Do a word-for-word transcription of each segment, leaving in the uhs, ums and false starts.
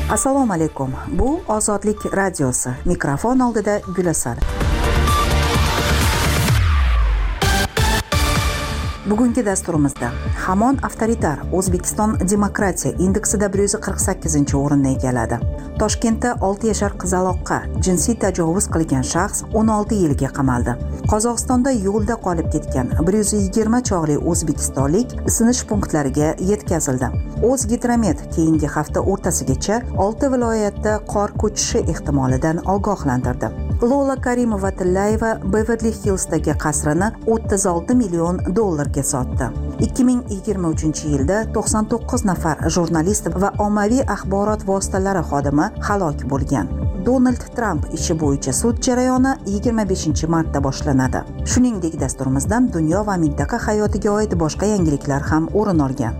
Assalomu alaykum. Bu Ozodlik radiosi. Mikrofon oldida Gulasal. Bugungi dasturimizda hamon avtoritar O'zbekiston demokratiya indeksida bir yuz qirq sakkizinchi o'rinni egalladi. Toshkentda olti yashar qizaloqqa jinsiy tajovuz qilgan shaxs o'n olti yilga qamaldi. Qozog'istonda yo'lda qolib ketgan bir yuz yigirma chog'li o'zbekistonlik isinish punktlariga yetkazildi. O'zgidromet keyingi hafta o'rtasigacha olti viloyatda qor ko'chishi ehtimolidan ogohlantirdi. Lola Karimova-Tillayeva Beverly Hillsdagi qasrini o'ttiz olti million dollarga sotdi. ikki ming yigirma uchinchi yilda to'qson to'qqiz nafar jurnalist va ommaviy axborot vositalari xodimi halok bo'lgan. Donald Trump ishi bo'yicha sud jarayoni yigirma beshinchi martda boshlanadi. Shuningdek, dasturimizdan dunyo va mintaqa hayotiga oid boshqa yangiliklar ham o'rin olgan.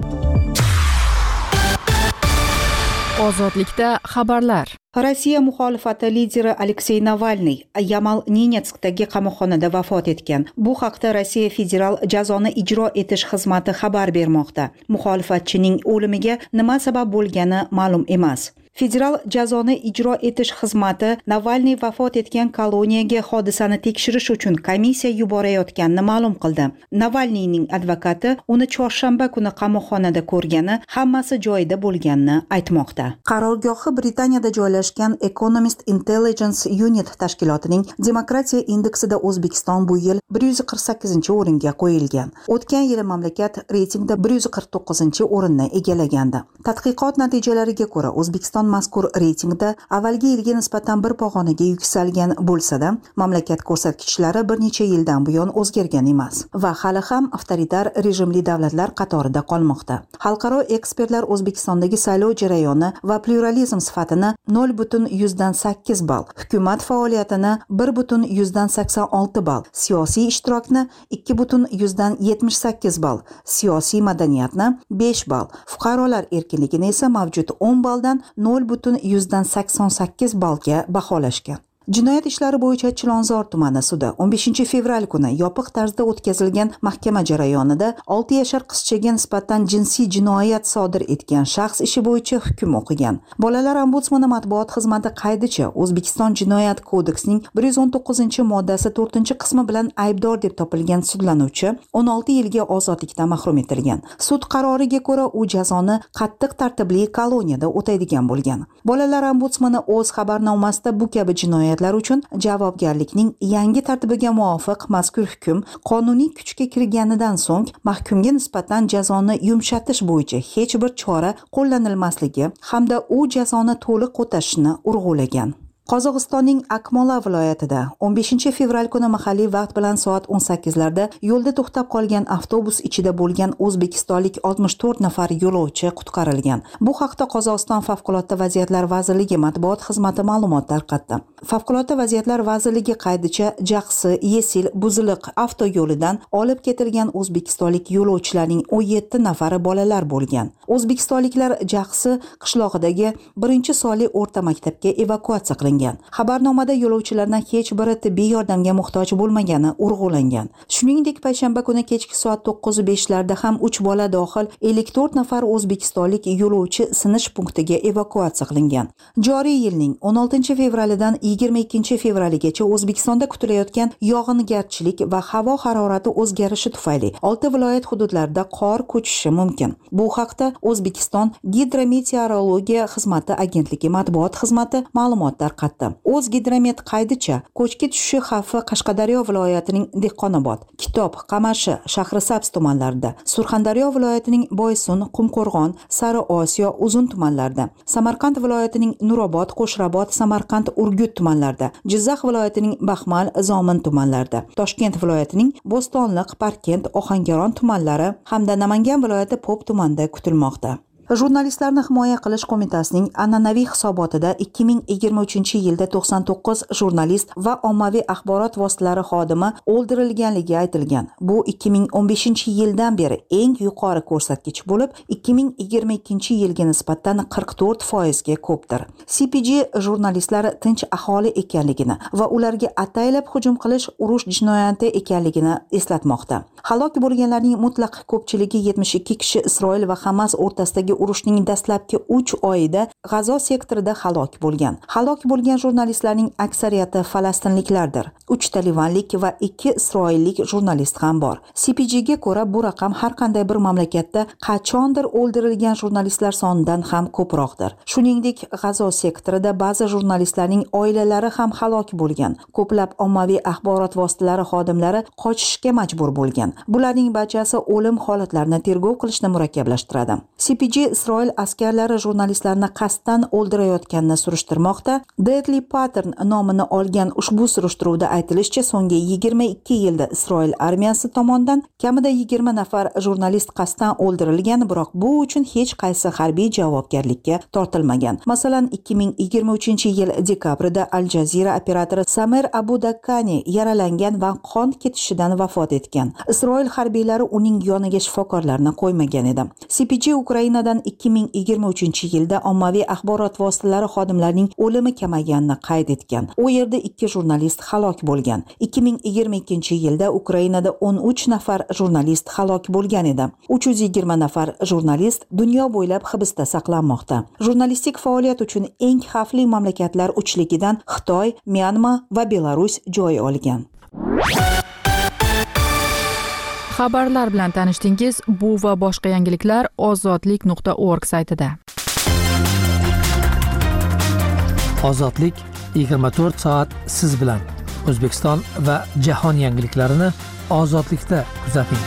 Ozodlikda xabarlar. Rossiya muxolifati lideri Aleksey Navalniy Yamal-Nenetskdagi qamoqxonada vafot etgan. Bu haqda Rossiya federal jazoni ijro etish xizmati xabar bermoqda. Muxolifatchining o'limiga nima sabab bo'lgani ma'lum emas. Federal jazoni ijro etish xizmati Navalniy vafot etgan koloniyaga hodisani tekshirish uchun komissiya yuborayotganini ma'lum qildi. Navalniyning advokati uni chorshanba kuni qamoqxonada ko'rgani, hammasi joyida bo'lganini aytmoqda. Qarorgohi Britaniyada joylashgan Economist Intelligence Unit tashkilotining demokratiya indeksida O'zbekiston bu yil bir yuz qirq sakkizinchi o'ringa qo'yilgan. O'tgan yili mamlakat reytingda bir yuz qirq to'qqizinchi o'rinni egallagandi. Tadqiqot natijalariga ko'ra O'zbekiston mazkur reytingda avvalgi yilga nisbatan bir pog'onaga yuksalgan bo'lsa-da, mamlakat ko'rsatkichlari bir necha yildan buyon o'zgargan emas va hali ham avtoritar rejimli davlatlar qatorida qolmoqda. Xalqaro ekspertlar O'zbekistondagi saylov jarayoni va pluralizm sifatini nol butun yuzdan sakkiz ball, hukumat faoliyatini bir butun yuzdan sakson olti ball, siyosiy ishtirokni ikki butun yuzdan yetmish sakkiz ball, siyosiy madaniyatni besh ball, fuqarolar erkinligini esa mavjud o'n balldan nol butun yuzdan sakson sakkiz ballga baholashgan. Jinoyat ishlari bo'yicha Chilonzor tumani sudi o'n beshinchi fevral kuni yopiq tarzda o'tkazilgan mahkama jarayonida olti yashar qizchaga nisbatan jinsiy jinoyat sodir etgan shaxs ishi bo'yicha hukm o'qigan. Bolalar ombudsmani matbuot xizmati qaydicha O'zbekiston Jinoyat kodeksining bir yuz o'n to'qqizinchi moddasi to'rtinchi qismi bilan aybdor deb topilgan sudlanuvchi o'n olti yilga ozodlikdan mahrum etilgan. Sud qaroriga ko'ra u jazoni qattiq tartibli koloniyada o'taydigan bo'lgan. Bolalar ombudsmani o'z xabarnomasida bu kabi jinoyat uchun javobgarlikning yangi tartibiga muvofiq mazkur hukm qonuniy kuchga kirganidan so'ng mahkumga nisbatan jazoni yumshatish bo'yicha hech bir chora qo'llanilmasligi hamda u jazoni to'liq o'tashini urg'ulagan. Qozog'istonning Akmola viloyatida o'n beshinchi fevral kuni mahalliy vaqt bilan soat o'n sakkizlarda yo'lda to'xtab qolgan avtobus ichida bo'lgan o'zbekistonlik oltmish to'rt nafar yo'lovchi qutqarilgan. Bu haqda Qozog'iston Favqulodda vaziyatlar vazirligi matbuot xizmati ma'lumot tarqatdi. Favqulodda vaziyatlar vazirligi qaydicha Jaqsi, Yesil, Buziliq avtoyo'lidan olib ketilgan o'zbekistonlik yo'lovchilarning o'n yetti nafari bolalar bo'lgan. O'zbekistonliklar Jaqsi qishlog'idagi birinchi sonli o'rta maktabga evakuatsiya qilingan. Xabarnomada yo'lovchilardan hech biri tibbiy yordamga muhtoj bo'lmagani urg'ulangan. Shuningdek, payshanba kuni kechki soat to'qqiz beshlarda ham uch bola dohil ellik to'rt nafar o'zbekistonlik yo'lovchi sinish punktiga evakuatsiya qilingan. Joriy yilning o'n oltinchi fevralidan yigirma ikkinchi fevraligacha O'zbekistonda kutilayotgan yog'ingarchilik va havo harorati o'zgarishi tufayli olti viloyat hududlarida qor ko'chishi mumkin. Bu haqda O'zbekiston Gidrometeorologiya xizmati agentligi matbuot xizmati ma'lumot tarqatdi. O'zgidromet qaydicha ko'chki tushishi xavfi Qashqadaryo viloyatining Dehqonobod, Kitob, Qamashi, Shahrisabz tumanlarida, Surxondaryo viloyatining Boysun, Qumqo'rg'on, Sariosiyo, Uzun tumanlarida, Samarqand viloyatining Nurobod, Qo'shrabot, Samarqand, Urgut tumanlarida, Jizzax viloyatining Baxmal, Zomin tumanlarida, Toshkent viloyatining Bo'stonliq, Parkent, Ohangaron tumanlari hamda Namangan viloyati Pop tumanida kutilmoqda. Jurnalistlarni himoya qilish qo'mitasining an'anaviy hisobotida ikki ming yigirma uchinchi yilda to'qson to'qqiz jurnalist va ommaviy axborot vositalari xodimi o'ldirilganligi aytilgan. Bu ikki ming o'n beshinchi yildan beri eng yuqori ko'rsatkich bo'lib, ikki ming yigirma ikkinchi yilga nisbatan qirq to'rt foizga ko'pdir. C P G jurnalistlari tinch aholi ekanligini va ularga ataylab hujum qilish urush jinoyati ekanligini eslatmoqda. Halok bo'lganlarning mutlaq ko'pchiligi yetmish ikki kishi Isroil va Hamas o'rtasidagi urushning dastlabki uch oyida G'azo sektorida halok bo'lgan. Halok bo'lgan jurnalistlarning aksariyati falastinliklardir. uch talibanlik va ikki isroillik jurnalist ham bor. C P G ga ko'ra bu raqam har qanday bir mamlakatda qachondir o'ldirilgan jurnalistlar sonidan ham ko'proqdir. Shuningdek, G'azo sektorida ba'zi jurnalistlarning oilalari ham halok bo'lgan. Ko'plab ommaviy axborot vositalari xodimlari qochishga majbur bo'lgan. Bularning barchasi o'lim holatlarini tergov qilishni murakkablashtiradi. C P G Isroil askarlari jurnalistlarni qasddan o'ldirayotganini surishtirmoqda. Deadly Pattern nomini olgan ushbu surishtiruvda aytilishicha, so'nggi yigirma ikki yilda Isroil armiyasi tomonidan kamida yigirma nafar jurnalist qasddan o'ldirilgan, biroq bu uchun hech qaysi harbiy javobgarlikka tortilmagan. Masalan, ikki ming yigirma uchinchi yil dekabrida Al Jazeera operatori Samer Abu Dakkani yaralangan va qon ketishidan vafot etgan. Isroil harbiylari uning yoniga shifokorlarni qo'ymagan edi. C P G Ukrainadan ikki ming yigirma uchinchi yilda ommaviy axborot vositalari xodimlarining o'limi kamayganini qayd etgan. U yerda ikki jurnalist halok bo'lgan. ikki ming yigirma ikkinchi yilda Ukrainada o'n uch nafar jurnalist halok bo'lgan edi. uch yuz yigirma nafar jurnalist dunyo bo'ylab hibsda saqlanmoqda. Jurnalistik faoliyat uchun eng xavfli mamlakatlar uchligidan Xitoy, Myanma va Belarus joy olgan. Xabarlar bilan tanishdingiz. Bu va boshqa yangiliklar ozodlik nuqta org saytida. Ozodlik yigirma to'rt soat siz bilan. O'zbekiston va jahon yangiliklarini ozodlikda kuzating.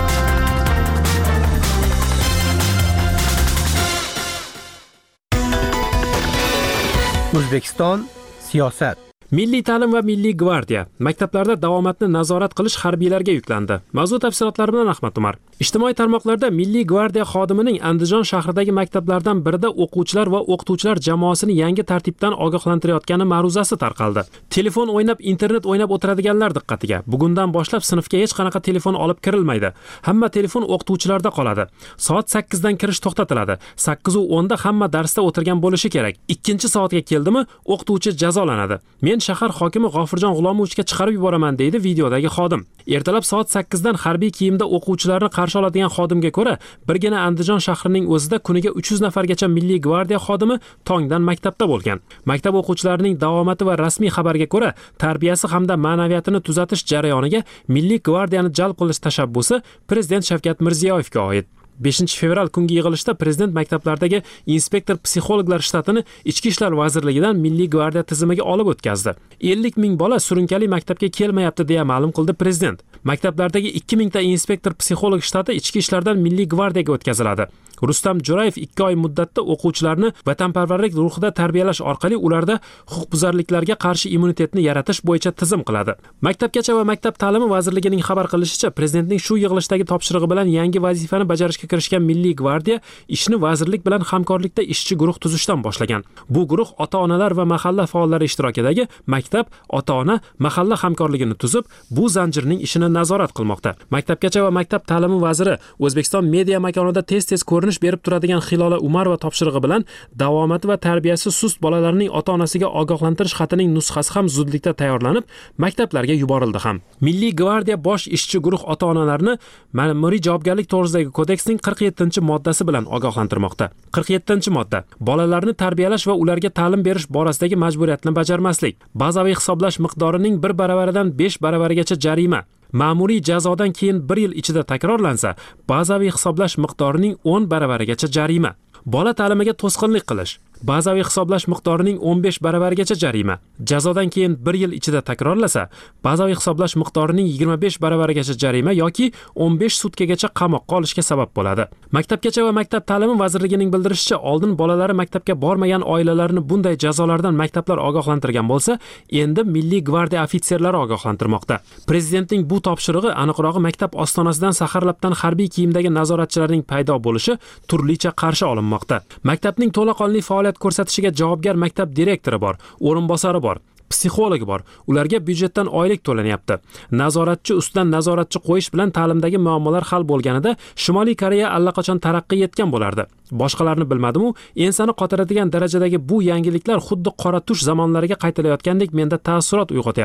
O'zbekiston siyosat. Milliy ta'lim va Milliy gvardiya maktablarda davomatni nazorat qilish harbiylarga yuklandi. Mavzu tafsilotlari bilan Ahmad Umar. Ijtimoiy tarmoqlarda Milliy gvardiya xodimining Andijon shahridagi maktablardan birida o'quvchilar va o'qituvchilar jamoasini yangi tartibdan ogohlantirayotgani ma'ruzasi tarqaldi. Telefon o'ynab, internet o'ynab o'tiradiganlar diqqatiga. Bugundan boshlab sinfga hech qanaqa telefon olib kirilmaydi. Hamma telefon o'qituvchilarda qoladi. Soat sakkizdan kirish to'xtatiladi. sakkiz va o'nda hamma darsda o'tirgan bo'lishi kerak. ikkinchi soatga keldimi, o'qituvchi jazolanadi. Men shahar hokimi G'ofirjon G'ulomovichga chiqarib yuboraman deydi videodagi xodim. Ertalab soat sakkizdan harbiy kiyimda o'quvchilarni qarshi oladigan xodimga ko'ra, birgina Andijon shahrining o'zida kuniga uch yuz nafargacha Milliy gvardiya xodimi tongdan maktabda bo'lgan. Maktab o'quvchilarining davomati va rasmiy xabarga ko'ra, tarbiyasi hamda ma'naviyatini tuzatish jarayoniga Milliy gvardiyani jalb qilish tashabbusi Prezident Shavkat Mirziyoyevga oid. beshinchi fevral kungi yig'ilishda Prezident maktablardagi inspektor psixologlar shtatini Ichki ishlar vazirligidan Milliy gvardiya tizimiga olib o'tkazdi. ellik ming bola surunkali maktabga kelmayapti deya ma'lum qildi Prezident. Maktablardagi ikki mingta inspektor psixolog shtati Ichki ishlardan Milliy gvardiyaga o'tkaziladi. Rustam Jo'rayev ikki oy muddatda o'quvchilarni vatanparvarlik ruhida tarbiyalash orqali ularda huquqbuzarliklarga qarshi immunitetni yaratish bo'yicha tizim qiladi. Maktabgacha va maktab ta'limi vazirligining xabar qilishicha, Prezidentning shu yig'ilishdagi topshirig'i bilan yangi vazifani bajarishga kirishgan Milliy gvardiya ishni vazirlik bilan hamkorlikda ishchi guruh tuzishdan boshlagan. Bu guruh ota-onalar va mahalla faollari ishtirokidagi maktab, ota-ona, mahalla hamkorligini tuzib, bu zanjirning ishini nazorat qilmoqda. Maktabgacha va maktab ta'limi vaziri O'zbekiston media makonida tez-tez ko'rinish berib turadigan Hilola Umarova topshirig'i bilan davomati va tarbiyasi sust bolalarning ota-onasiga ogohlantirish xatining nusxasi ham zudlikda tayyorlanib, maktablarga yuborildi ham. Milliy gvardiya bosh ishchi guruh ota-onalarni ma'muriy javobgarlik to'g'risidagi kodeksning qirq yettinchi moddasi bilan ogohlantirmoqda. qirq yettinchi modda: bolalarni tarbiyalash va ularga ta'lim berish borasidagi majburiyatni bajarmaslik. Bazaviy hisoblash miqdorining bir baravaridan besh baravarigacha jarima. Ma'muriy jazodan keyin bir yil ichida takrorlansa, bazaviy hisoblash miqdorining o'n baravarigacha jarima. Bola ta'limiga to'sqinlik qilish. Bazaviy hisoblash miqdorining o'n besh baravarigacha jarima. Jazodan keyin bir yil ichida takrorlasa, bazaviy hisoblash miqdorining yigirma besh baravarigacha jarima yoki o'n besh sutkagacha qamoqqa olishga sabab bo'ladi. Maktabgacha va maktab ta'limi vazirligining bildirishicha, oldin bolalari maktabga bormagan oilalarni bunday jazolardan maktablar ogohlantirgan bo'lsa, endi Milliy gvardiya ofitserlari ogohlantirmoqda. Prezidentning bu topshirig'i, aniqrog'i maktab ostonasidan saharlabdan harbiy kiyimdagi nazoratchilarning paydo bo'lishi turlicha qarshi olinmoqda. Maktabning to'laqonli faoliyat ko'rsatishiga javobgar maktab direktori bor, o'rinbosari bor, psixologi bor. Ularga byudjetdan oylik to'lanyapti. Nazoratchi ustidan nazoratchi qo'yish bilan ta'limdagi muammolar hal bo'lganida Shimoliy Koreya allaqachon taraqqiy etgan bo'lardi. Boshqalarni bilmadim-u, ensani qotiradigan darajadagi bu yangiliklar xuddi qora tush zamonlariga qaytilayotgandek menda ta'ssurot uyg'otyapti.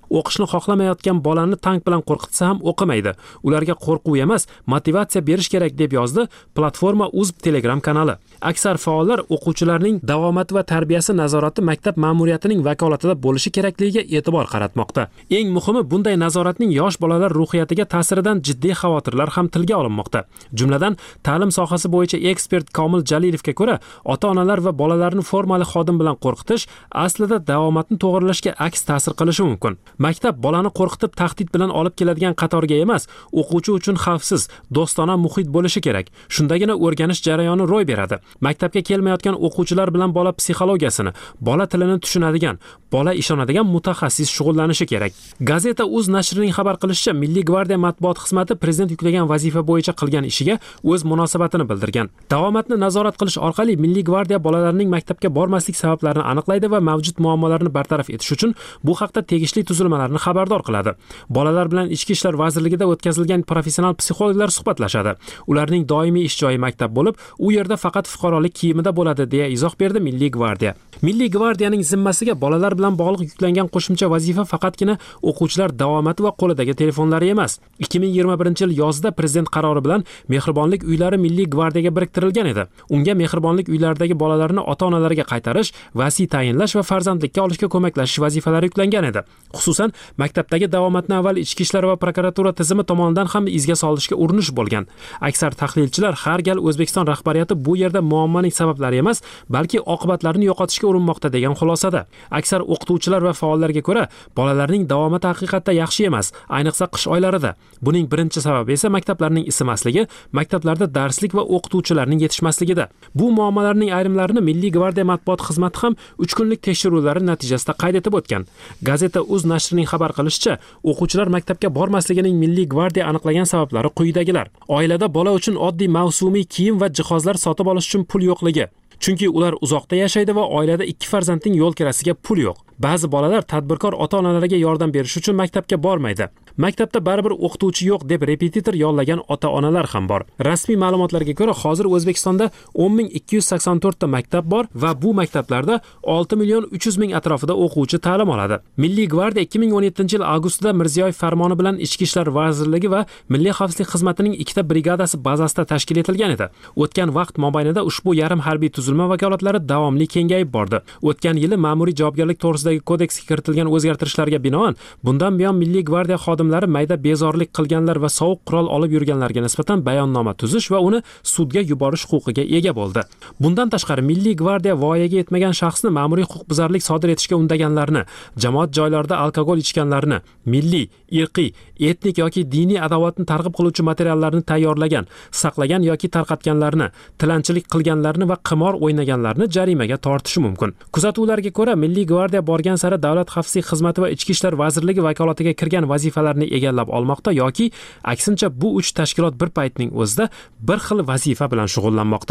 O'qishni xohlamayotgan bolani tank bilan qo'rqitsa ham o'qimaydi. Ularga qo'rquv emas, motivatsiya berish kerak deb yozdi platforma Uzb Telegram kanali. Aksar faollar o'quvchilarning davomati va tarbiyasi nazorati maktab ma'muriyatining vakolatida bo'lishi kerakligiga e'tibor qaratmoqda. Eng muhimi, bunday nazoratning yosh bolalar ruhiyatiga ta'siridan jiddiy xavotirlar ham tilga olinmoqda. Jumladan, ta'lim sohasi bo'yicha ekspert Komil Jalilovga ko'ra, ota-onalar va bolalarni formali xodim bilan qo'rqitish aslida davomatni to'g'rilashga aks ta'sir qilishi mumkin. Maktab bolani qo'rqitib tahdid bilan olib keladigan qatorga emas, o'quvchi uchun xavfsiz, do'stona muhit bo'lishi kerak. Shundagina o'rganish jarayoni ro'y beradi. Maktabga kelmayotgan o'quvchilar bilan bola psixologiyasini, bola tilini tushunadigan, bola ishonadigan mutaxassis shug'ullanishi kerak. Gazeta Uz nashrining xabar qilishicha, Milliy gvardiya matbuot xizmati prezident yuklagan vazifa bo'yicha qilgan ishiga o'z munosabatini bildirgan. Davomatni nazorat qilish orqali Milliy gvardiya bolalarning maktabga bormaslik sabablarini aniqlaydi va mavjud muammolarni bartaraf etish uchun bu haqda tegishli tuzilmalarni xabardor qiladi. Bolalar bilan Ichki ishlar vazirligida o'tkazilgan professional psixologlar suhbatlashadi. Ularning doimiy ish joyi maktab bo'lib, u yerda faqat fuqarolik kiyimida bo'ladi deya izoh berdi Milliy gvardiya. Milliy gvardiyaning zimmasiga bolalar bilan bog'liq yuklangan qo'shimcha vazifa faqatgina o'quvchilar davomati va qo'lidagi telefonlari emas. ikki ming yigirma birinchi yil yozda prezident qarori bilan mehribonlik uylari Milliy gvardiyaga biriktirilgan edi. Unga mehribonlik uylaridagi bolalarni ota-onalariga qaytarish, vasiy tayinlash va farzandlikka olishga ko'maklashish vazifalari yuklangan edi. Xususan, maktabdagi davomatni avval Ichki ishlar va prokuratura tizimi tomonidan ham izga solishga urinish bo'lgan. Aksar tahlilchilar har gal O'zbekiston rahbariyati bu yerda muammoning sabablari emas, balki oqibatlarini yo'qotishga urinmoqda degan xulosada. Aksar o'qituvchilar va faollarga ko'ra, bolalarning davomati haqiqatda yaxshi emas, ayniqsa qish oylarida. Buning birinchi sababi esa maktablarning isimasligi, maktablarda darslik va o'qituvchilarning yetishmasligida. Bu muammolarning ayrimlarini Milliy gvardiya matbuot xizmati ham uch kunlik tekshiruvlari natijasida qayd etib o'tgan. Gazeta Uz nashrining xabar qilishicha, o'quvchilar maktabga bormasligining Milliy gvardiya aniqlagan sabablari quyidagilar. Oilada bola uchun oddiy mavsumiy kiyim va jihozlar sotib olish uchun pul yo'qligi. Chunki ular uzoqda yashaydi va oilada ikki farzandning yo'l kirasiga pul yo'q. Ba'zi bolalar tadbirkor ota-onalariga yordam berish uchun maktabga bormaydi. Maktabda baribir o'qituvchi yo'q deb repetitor yollagan ota-onalar ham bor. Rasmiy ma'lumotlarga ko'ra, hozir O'zbekistonda o'n ming ikki yuz sakson to'rt ta maktab bor va bu maktablarda olti million uch yuz ming atrofida o'quvchi ta'lim oladi. Milliy gvardiya ikki ming o'n yettinchi yil avgustida Mirziyoyev farmoni bilan Ichki ishlar vazirligi va Milliy xavfsizlik xizmatining ikkita brigadasi bazasida tashkil etilgan edi. O'tgan vaqt mobaynida ushbu yarim harbiy tuzilma vakolatlari davomli kengayib bordi. O'tgan yili ma'muriy javobgarlik to'g'risidagi kodeksga kiritilgan o'zgartirishlarga binoan, bundan buyon Milliy gvardiya xodimlari mayda bezorlik qilganlar va sovuq qurol olib yurganlarga nisbatan bayonnoma tuzish va uni sudga yuborish huquqiga ega bo'ldi. Bundan tashqari, Milliy gvardiya voyaga yetmagan shaxsni ma'muriy huquqbuzarlik sodir etishga undaganlarni, jamoat joylarida alkogol ichganlarni, milliy, irqiy, etnik yoki diniy adovatni targ'ib qiluvchi materiallarni tayyorlagan, saqlagan yoki tarqatganlarni, tilanchilik qilganlarni va qimor o'ynaganlarni jarimaga tortishi mumkin. Kuzatuvlarga ko'ra, Milliy gvardiya borgan sari Davlat xavfsizlik xizmati va Ichki ishlar vazirligi vakolatiga kirgan vazifalarni egallab olmoqda yoki aksincha bu uch tashkilot bir paytning o'zida bir xil vazifa bilan shug'ullanmoqda.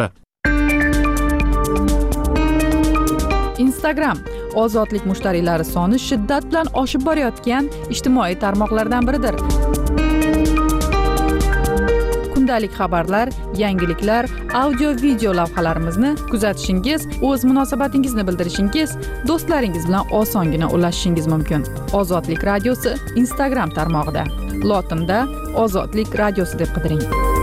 Instagram ozodlik mushtariylari soni shiddat bilan oshib borayotgan ijtimoiy tarmoqlardan biridir. Kundalik xabarlar, yangiliklar, audio video lavhalarimizni kuzatishingiz, o'z munosabatingizni bildirishingiz, do'stlaringiz bilan osongina ulashishingiz mumkin. Ozodlik radiosi Instagram tarmog'ida. Lotinda Ozodlik radiosi deb qidiring.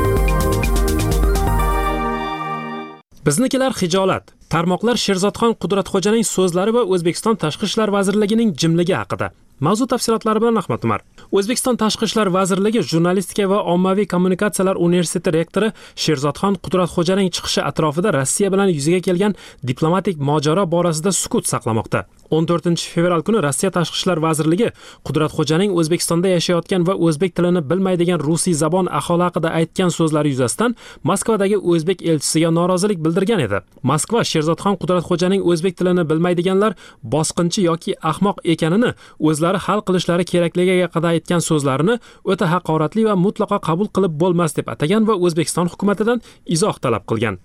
Biznikilar hijolat. Tarmoqlar Sherzodxon Qudratxo'janing so'zlari va O'zbekiston Tashqi ishlar vazirligining jimligi haqida. Mavzu tafsilotlari bilan Ahmad Umar. O'zbekiston Tashqi ishlar vazirligi Jurnalistika va ommaviy kommunikatsiyalar universiteti rektori Sherzodxon Qudratxo'janing chiqishi atrofida Rossiya bilan yuzaga kelgan diplomatik mojaro borasida sukut saqlamoqda. o'n to'rtinchi fevral kuni Rossiya Tashqi ishlar vazirligi Qudratxo'janing O'zbekistonda yashayotgan va o'zbek tilini bilmaydigan rusiy zabon aholi haqida aytgan so'zlari yuzasidan Moskvadagi o'zbek elchisiga norozilik bildirgan edi. Moskva Sherzodxon Qudratxo'janing o'zbek tilini bilmaydiganlar bosqinchi yoki ahmoq ekanini o'zlari hal qilishlari kerakligiga qadar aytgan so'zlarini o'ta haqoratli va mutlaqo qabul qilib bo'lmas deb atagan va O'zbekiston hukumatidan izoh talab qilgan.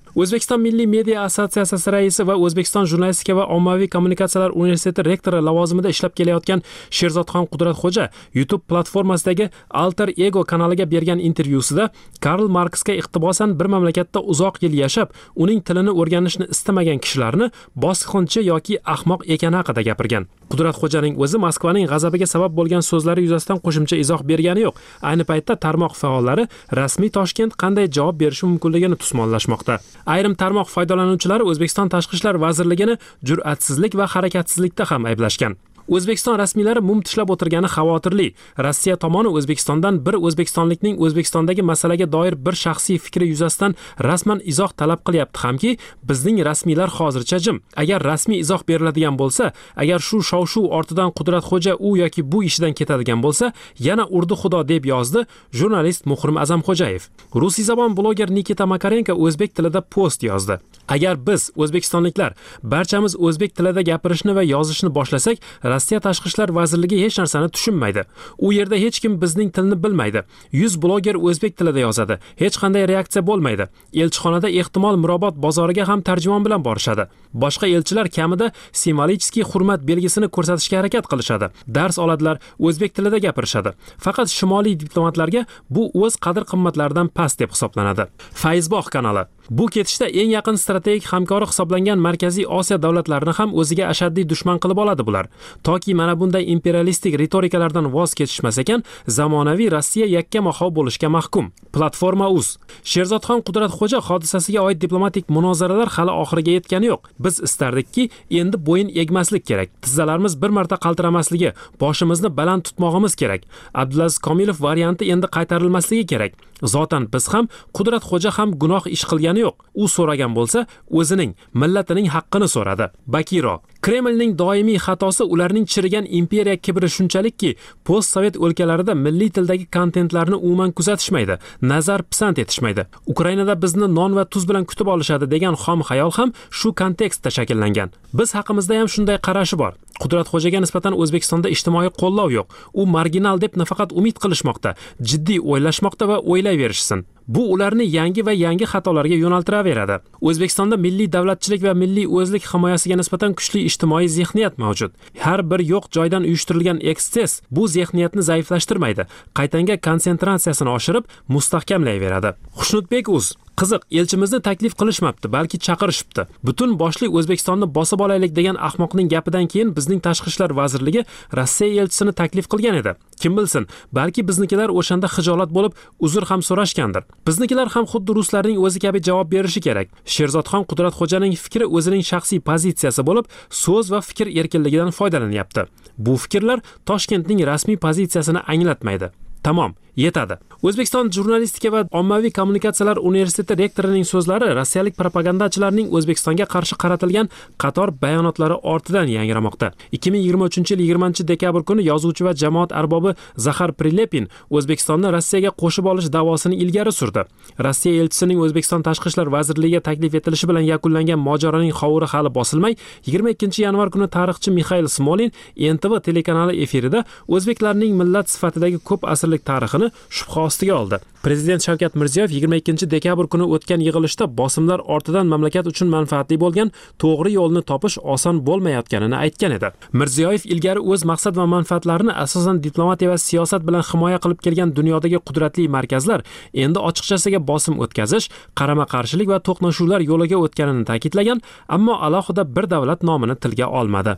O'zbekiston Milliy media assotsiatsiyasi raisi va O'zbekiston jurnalistika va ommaviy kommunikatsiyalar universiteti rektori lavozimida ishlab kelayotgan Sherzodxon Qudratxo'ja YouTube platformasidagi Alter Ego kanaliga bergan intervyusida Karl Marksga iqtibosan bir mamlakatda uzoq yil yashab, uning tilini o'rganishni istamagan kishilarni bosqinchi yoki ahmoq ekani haqida gapirgan. Qudratxo'janing o'zi Moskvaning g'azabiga sabab bo'lgan so'zlari yuzasidan qo'shimcha izoh bergani yo'q. Ayni paytda tarmoq faollari rasmiy Toshkent qanday javob berishi mumkinligini tusmonlashmoqda. Ayrim tarmoq foydalanuvchilari O'zbekiston Tashqi ishlar vazirligini jur'atsizlik va harakatsizlikda ham ayblashgan. O'zbekiston rasmiylari mum tishlab o'tirgani xavotirli. Rossiya tomoni O'zbekistondan bir o'zbekistonlikning O'zbekistondagi masalaga doir bir shaxsiy fikri yuzasidan rasman izoh talab qilyapti hamki, bizning rasmiylar hozircha jim. Agar rasmiy izoh beriladigan bo'lsa, agar shu shov-shuv ortidan Qudratxo'ja u yoki bu ishidan ketadigan bo'lsa, yana urdi xudo deb yozdi jurnalist Muhrim Azamxo'jayev. Rusiyzabon bloger Nikita Makarenko o'zbek tilida post yozdi. Agar biz o'zbekistonliklar barchamiz o'zbek tilida gapirishni va yozishni boshlasak, Rossiya Tashqi ishlar vazirligi hech narsani tushunmaydi. U yerda hech kim bizning tilni bilmaydi. yuz bloger o'zbek tilida yozadi. Hech qanday reaksiya bo'lmaydi. Elchixonada ehtimol Mirobod bozoriga ham tarjimon bilan borishadi. Boshqa elchilar kamida simbolichskiy hurmat belgisini ko'rsatishga harakat qilishadi. Dars oladilar, o'zbek tilida gapirishadi. Faqat shimoliy diplomatlarga bu o'z qadr-qimmatlaridan past deb hisoblanadi. Fayzbog' kanali bu ketishda eng yaqin strategik hamkori hisoblangan Markaziy Osiyo davlatlarini ham o'ziga ashaddiy dushman qilib oladi bular. Toki mana bunday imperialistik ritorikalardan voz kechishmas ekan, zamonaviy Rossiya yakkama-hov bo'lishga mahkum. Platforma.uz. Sherzodxon Qudratxo'ja hodisasiga oid diplomatik munozaralar hali oxiriga yetgani yo'q. Biz istardikki, endi bo'yin egmaslik kerak. Tizzalarimiz bir marta qaltiramasligi, boshimizni baland tutmog'imiz kerak. Abdulaziz Komilov varianti endi qaytarilmasligi kerak. Zotan biz ham Qudratxo'ja ham gunoh ish qilgani yo'q. U so'ragan bo'lsa, o'zining, millatining haqqini so'radi. Bakiro. Kremlning doimiy xatosi ularning chirigan imperiya kibri shunchalikki, post-sovet o'lkalarida milliy tildagi kontentlarni umuman kuzatishmaydi, nazar pisand etishmaydi. Ukrainada bizni non va tuz bilan kutib olishadi degan xom xayol ham shu kontekstda shakllangan. Biz haqimizda ham shunday qarashi bor. Qudratxo'jaga nisbatan O'zbekistonda ijtimoiy qo'llov yo'q. U marginal deb nafaqat umid qilishmoqda, jiddiy o'ylashmoqda va o'ylayverishsin. Bu ularni yangi va yangi xatolarga yo'naltiraveradi. O'zbekistonda milliy davlatchilik va milliy o'zlik himoyasiga nisbatan kuchli ijtimoiy zihniyat mavjud. Har bir yo'q joydan uyushtirilgan eksess bu zihniyatni zaiflashtirmaydi, qaytanga konsentratsiyasini oshirib, mustahkamlayveradi. Xushnudbek.uz Qiziq, elchimizni taklif qilishmabdi, balki chaqirishibdi. Butun boshli O'zbekistonni bosib olaylik degan ahmoqning gapidan keyin bizning Tashqi ishlar vazirligi Rossiya elchisini taklif qilgan edi. Kim bilsin, balki biznikilar o'shanda xijolat bo'lib, uzr ham so'rashgandir. Biznikilar ham xuddi ruslarning o'zi kabi javob berishi kerak. Sherzodxon Qudratxo'janing fikri o'zining shaxsiy pozitsiyasi bo'lib, so'z va fikr erkinligidan foydalanyapti. Bu fikrlar Toshkentning rasmiy pozitsiyasini anglatmaydi. Tamom, yetadi. O'zbekiston jurnalistika va ommaviy kommunikatsiyalar universiteti rektorining so'zlari rossiyalik propagandachilarning O'zbekistonga qarshi qaratilgan qator bayonotlari ortidan yangramoqda. ikki ming yigirma uchinchi yil yigirmanchi dekabr kuni yozuvchi va jamoat arbobi Zaxar Prilepin O'zbekistonni Rossiyaga qo'shib olish da'vosini ilgari surdi. Rossiya elchisining O'zbekiston Tashqi ishlar vazirligiga taklif etilishi bilan yakunlangan mojaroning hovuri hali bosilmay, yigirma ikkinchi yanvar kuni tarixchi Mixail Smolin N T V telekanali efirida o'zbeklarning millat sifatidagi ko'p asrlik tarixini shubha ostiga oldi. Prezident Shavkat Mirziyoyev yigirma ikkinchi dekabr kuni o'tgan yig'ilishda bosimlar ortidan mamlakat uchun manfaatli bo'lgan to'g'ri yo'lni topish oson bo'lmayotganini aytgan edi. Mirziyoyev ilgari o'z maqsad va manfaatlarini asosan diplomatiya va siyosat bilan himoya qilib kelgan dunyodagi qudratli markazlar endi ochiqchasiga bosim o'tkazish, qarama-qarshilik va to'qnashuvlar yo'liga o'tganini ta'kidlagan, ammo alohida bir davlat nomini tilga olmadi.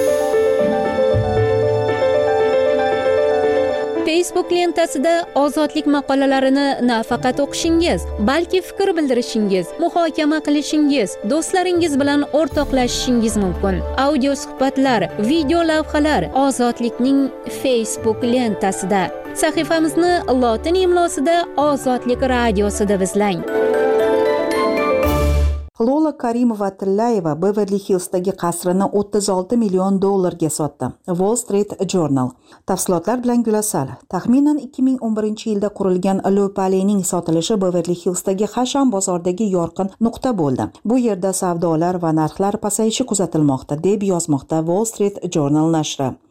Facebook lentasida ozodlik maqolalarini nafaqat o'qishingiz, balki fikr bildirishingiz, muhokama qilishingiz, do'stlaringiz bilan o'rtoqlashishingiz mumkin. Audio suhbatlar, video lavhalar Ozodlikning Facebook lentasida. Sahifamizni lotin imlosida Ozodlik radiosida izlang. Lola Karimova-Tillayeva Beverly Hillsdagi qasrini o'ttiz olti million dollarga sotdi. Wall Street Journal. Tafsilotlar bilan Gulasal. Taxminan ikki ming o'n birinchi yilda qurilgan Le Palais-ning sotilishi Beverly Hillsdagi Hasham bozordagi yorqin nuqta bo'ldi. Bu yerda savdolar va narxlar pasayishi kuzatilmoqda, deb yozmoqda Wall Street Journal nashri.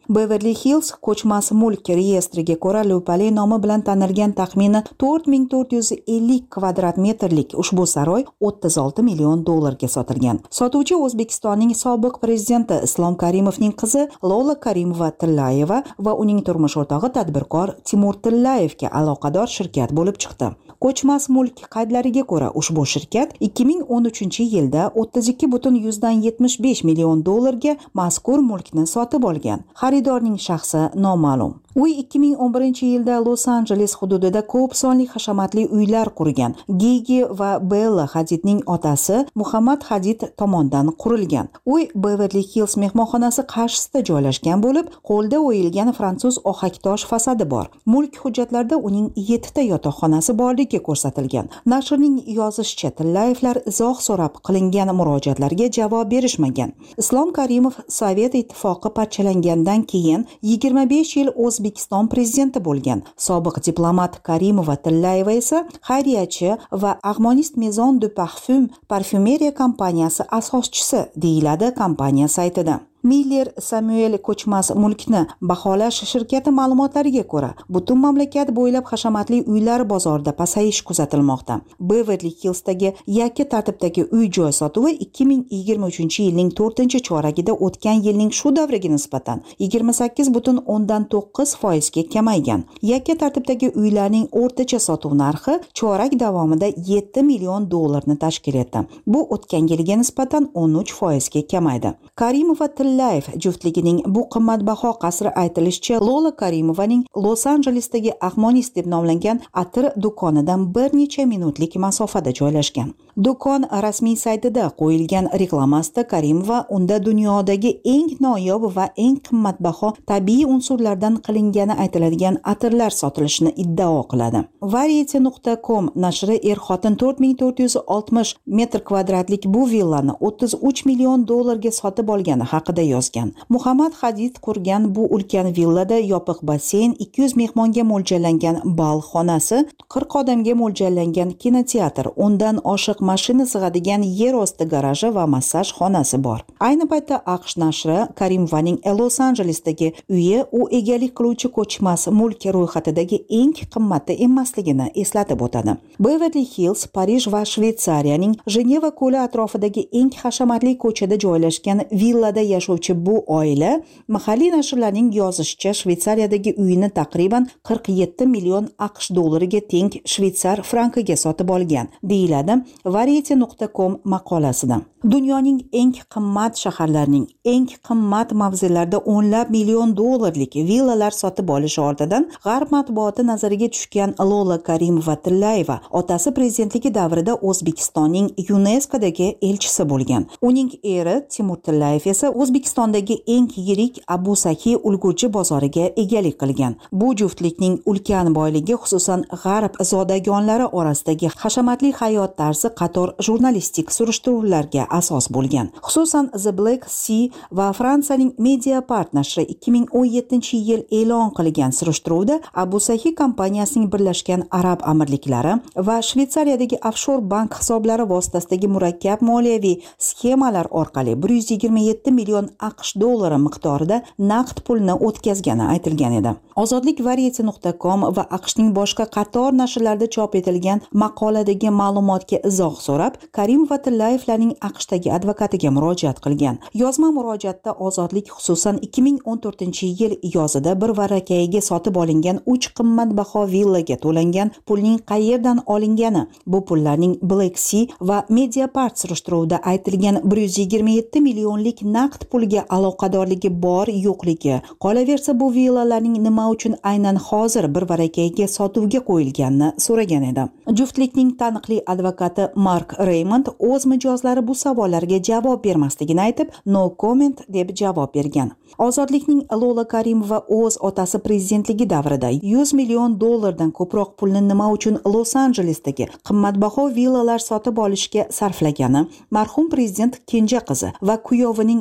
Beverly Hills ko'chmas mulk reyestriga ko'ra Lupali nomi bilan tanilgan taxminan to'rt ming to'rt yuz ellik kvadrat metrlik ushbu saroy o'ttiz olti million dollarga sotilgan. Sotuvchi O'zbekistonning sobiq prezidenti Islom Karimovning qizi Lola Karimova-Tillayeva va uning turmush o'rtog'i tadbirkor Timur Tillayevga aloqador shirkat bo'lib chiqdi. Ko'chmas mulk qaydlariga ko'ra ushbu shirkat ikki ming o'n uchinchi yilda o'ttiz ikki butun yuzdan yetmish besh million dollarga mazkur mulkni sotib olgan. Xaridorning shaxsi noma'lum. U ikki ming o'n birinchi yilda Los-Anjeles hududida ko'p sonli hashamatli uylar qurgan. Gigi va Bella Hadidning otasi Muhammad Hadid tomonidan qurilgan. Uy Beverly Hills mehmonxonasi qarshisida joylashgan bo'lib, qo'lda o'yilgan fransuz ohaktosh fasadi bor. Mulk hujjatlarida uning yettita yotoqxonasi borligi ko'rsatilgan. Nashrning yozishicha, Tillayevlar izoh so'rab qilingan murojaatlarga javob berishmagan. Islom Karimov Sovet ittifoqi parchalangandan keyin yigirma besh yil O'zbekiston prezidenti bo'lgan. Sobiq diplomat Karimova-Tillayeva esa xayriyachi va Agmonist Maison de Parfum parfyumeriya kompaniyasi asoschisi deyiladi kompaniya saytida. Miller Samuel ko'chmas mulkni baholash shirkati ma'lumotlariga ko'ra, butun mamlakat bo'ylab hashamatli uylar bozorida pasayish kuzatilmoqda. Beverly Hillsdagi yakka tartibdagi uy-joy sotuvi ikki ming yigirma uchinchi yilning to'rtinchi choragida o'tgan yilning shu davriga nisbatan yigirma sakkiz butun o'ndan to'qqiz foizga kamaygan. Yakka tartibdagi uylarning o'rtacha sotuv narxi chorak davomida yetti million dollarni tashkil etdi. Bu o'tgan yilga nisbatan o'n uch foizga kamaydi. Karimov va Tillayev juftligining bu qimmatbaho qasri aytilishicha Lola Karimovaning Los-Anjelesdagi Agmonist deb nomlangan atir do'konidan bir necha minutlik masofada joylashgan. Do'kon rasmiy saytida qo'yilgan reklamasida Karimova unda dunyodagi eng noyob va eng qimmatbaho tabiiy unsurlardan qilingani aytiladigan atirlar sotilishini iddao qiladi. Variety nuqta com nashri er-xotin to'rt ming to'rt yuz oltmish metr kvadratlik bu villani o'ttiz uch million dollarga sotib olgani haqida yozgan. Muhammad Hadid qurgan bu ulkan villada yopiq basseyn, ikki yuz mehmonga mo'ljallangan bal xonasi, qirq odamga mo'ljallangan kinoteatr, o'ndan oshiq mashina sig'adigan yer osti garaji va massaj xonasi bor. Ayni paytda AQSh nashri Karimovaning Los-Anjelesdagi uyi u egalik qiluvchi ko'chmas mulk ro'yxatidagi eng qimmati emasligini eslatib o'tadi. Beverly Hills, Parij va Shveysariyaning Jeneva ko'li atrofidagi eng hashamatli ko'chada joylashgan villada yashovchi bu oila mahalliy nashrlarning yozishicha Shveysariyadagi uyini taqriban qirq yetti million AQSh dollariga teng shvetsar frankiga sotib olgan, deyiladi Variety nuqta com maqolasida. Dunyoning eng qimmat shaharlarining eng qimmat mavzelarida o'nlab million dollarlik villalar sotib olishi ortidan G'arb matbuoti nazariga tushgan Lola Karimova-Tillayeva otasi prezidentligi davrida O'zbekistonning YuNESKOdagi elchisi bo'lgan. Uning eri Timur Tillayev esa O'zbekistondagi eng yirik Abu Saki ulgurji bozoriga egalik qilgan. Bu juftlikning ulkan boyligi xususan G'arb zodagonlari orasidagi hashamatli hayot tarzi qator jurnalistik surishtiruvlarga asos bo'lgan. Xususan The Black Sea va Fransiyaning Mediapart nashri ikki ming o'n yettinchi yil e'lon qilgan surishtiruvda Abu Saki kompaniyasining Birlashgan Arab Amirliklari va Shveysariyadagi offshor bank hisoblari vositasidagi murakkab moliyaviy sxemalar orqali bir yuz yigirma yetti million AQSh dollari miqdorida naqd pulni o'tkazgani aytilgan edi. Ozodlik Variety nuqta com va AQShning boshqa qator nashrlarda chop etilgan maqoladagi ma'lumotga izoh so'rab, Karimova-Tillayevlarning AQShdagi advokatiga murojaat qilgan. Yozma murojaatda Ozodlik xususan ikki ming o'n to'rtinchi yil yozida bir varakayiga sotib olingan uch qimmatbaho villaga to'langan pulning qayerdan olingani, bu pullarning Black Sea va Mediapart surishtiruvida aytilgan bir yuz yigirma yetti millionlik naqd pulga aloqadorligi bor yo'qligi, qolaversa bu villalarning nima uchun aynan hozir bir varakayiga sotuvga qo'yilganini so'ragan edi. Juftlikning taniqli advokati Mark Raymond o'z mijozlari bu savollarga javob bermasligini aytib, no comment deb javob bergan. Ozodlikning Lola Karimova o'z otasi prezidentligi davrida yuz million dollardan ko'proq pulni nima uchun Los-Anjelesdagi qimmatbaho villalar sotib olishga sarflagani, marhum prezident kenja qizi va kuyovining Karim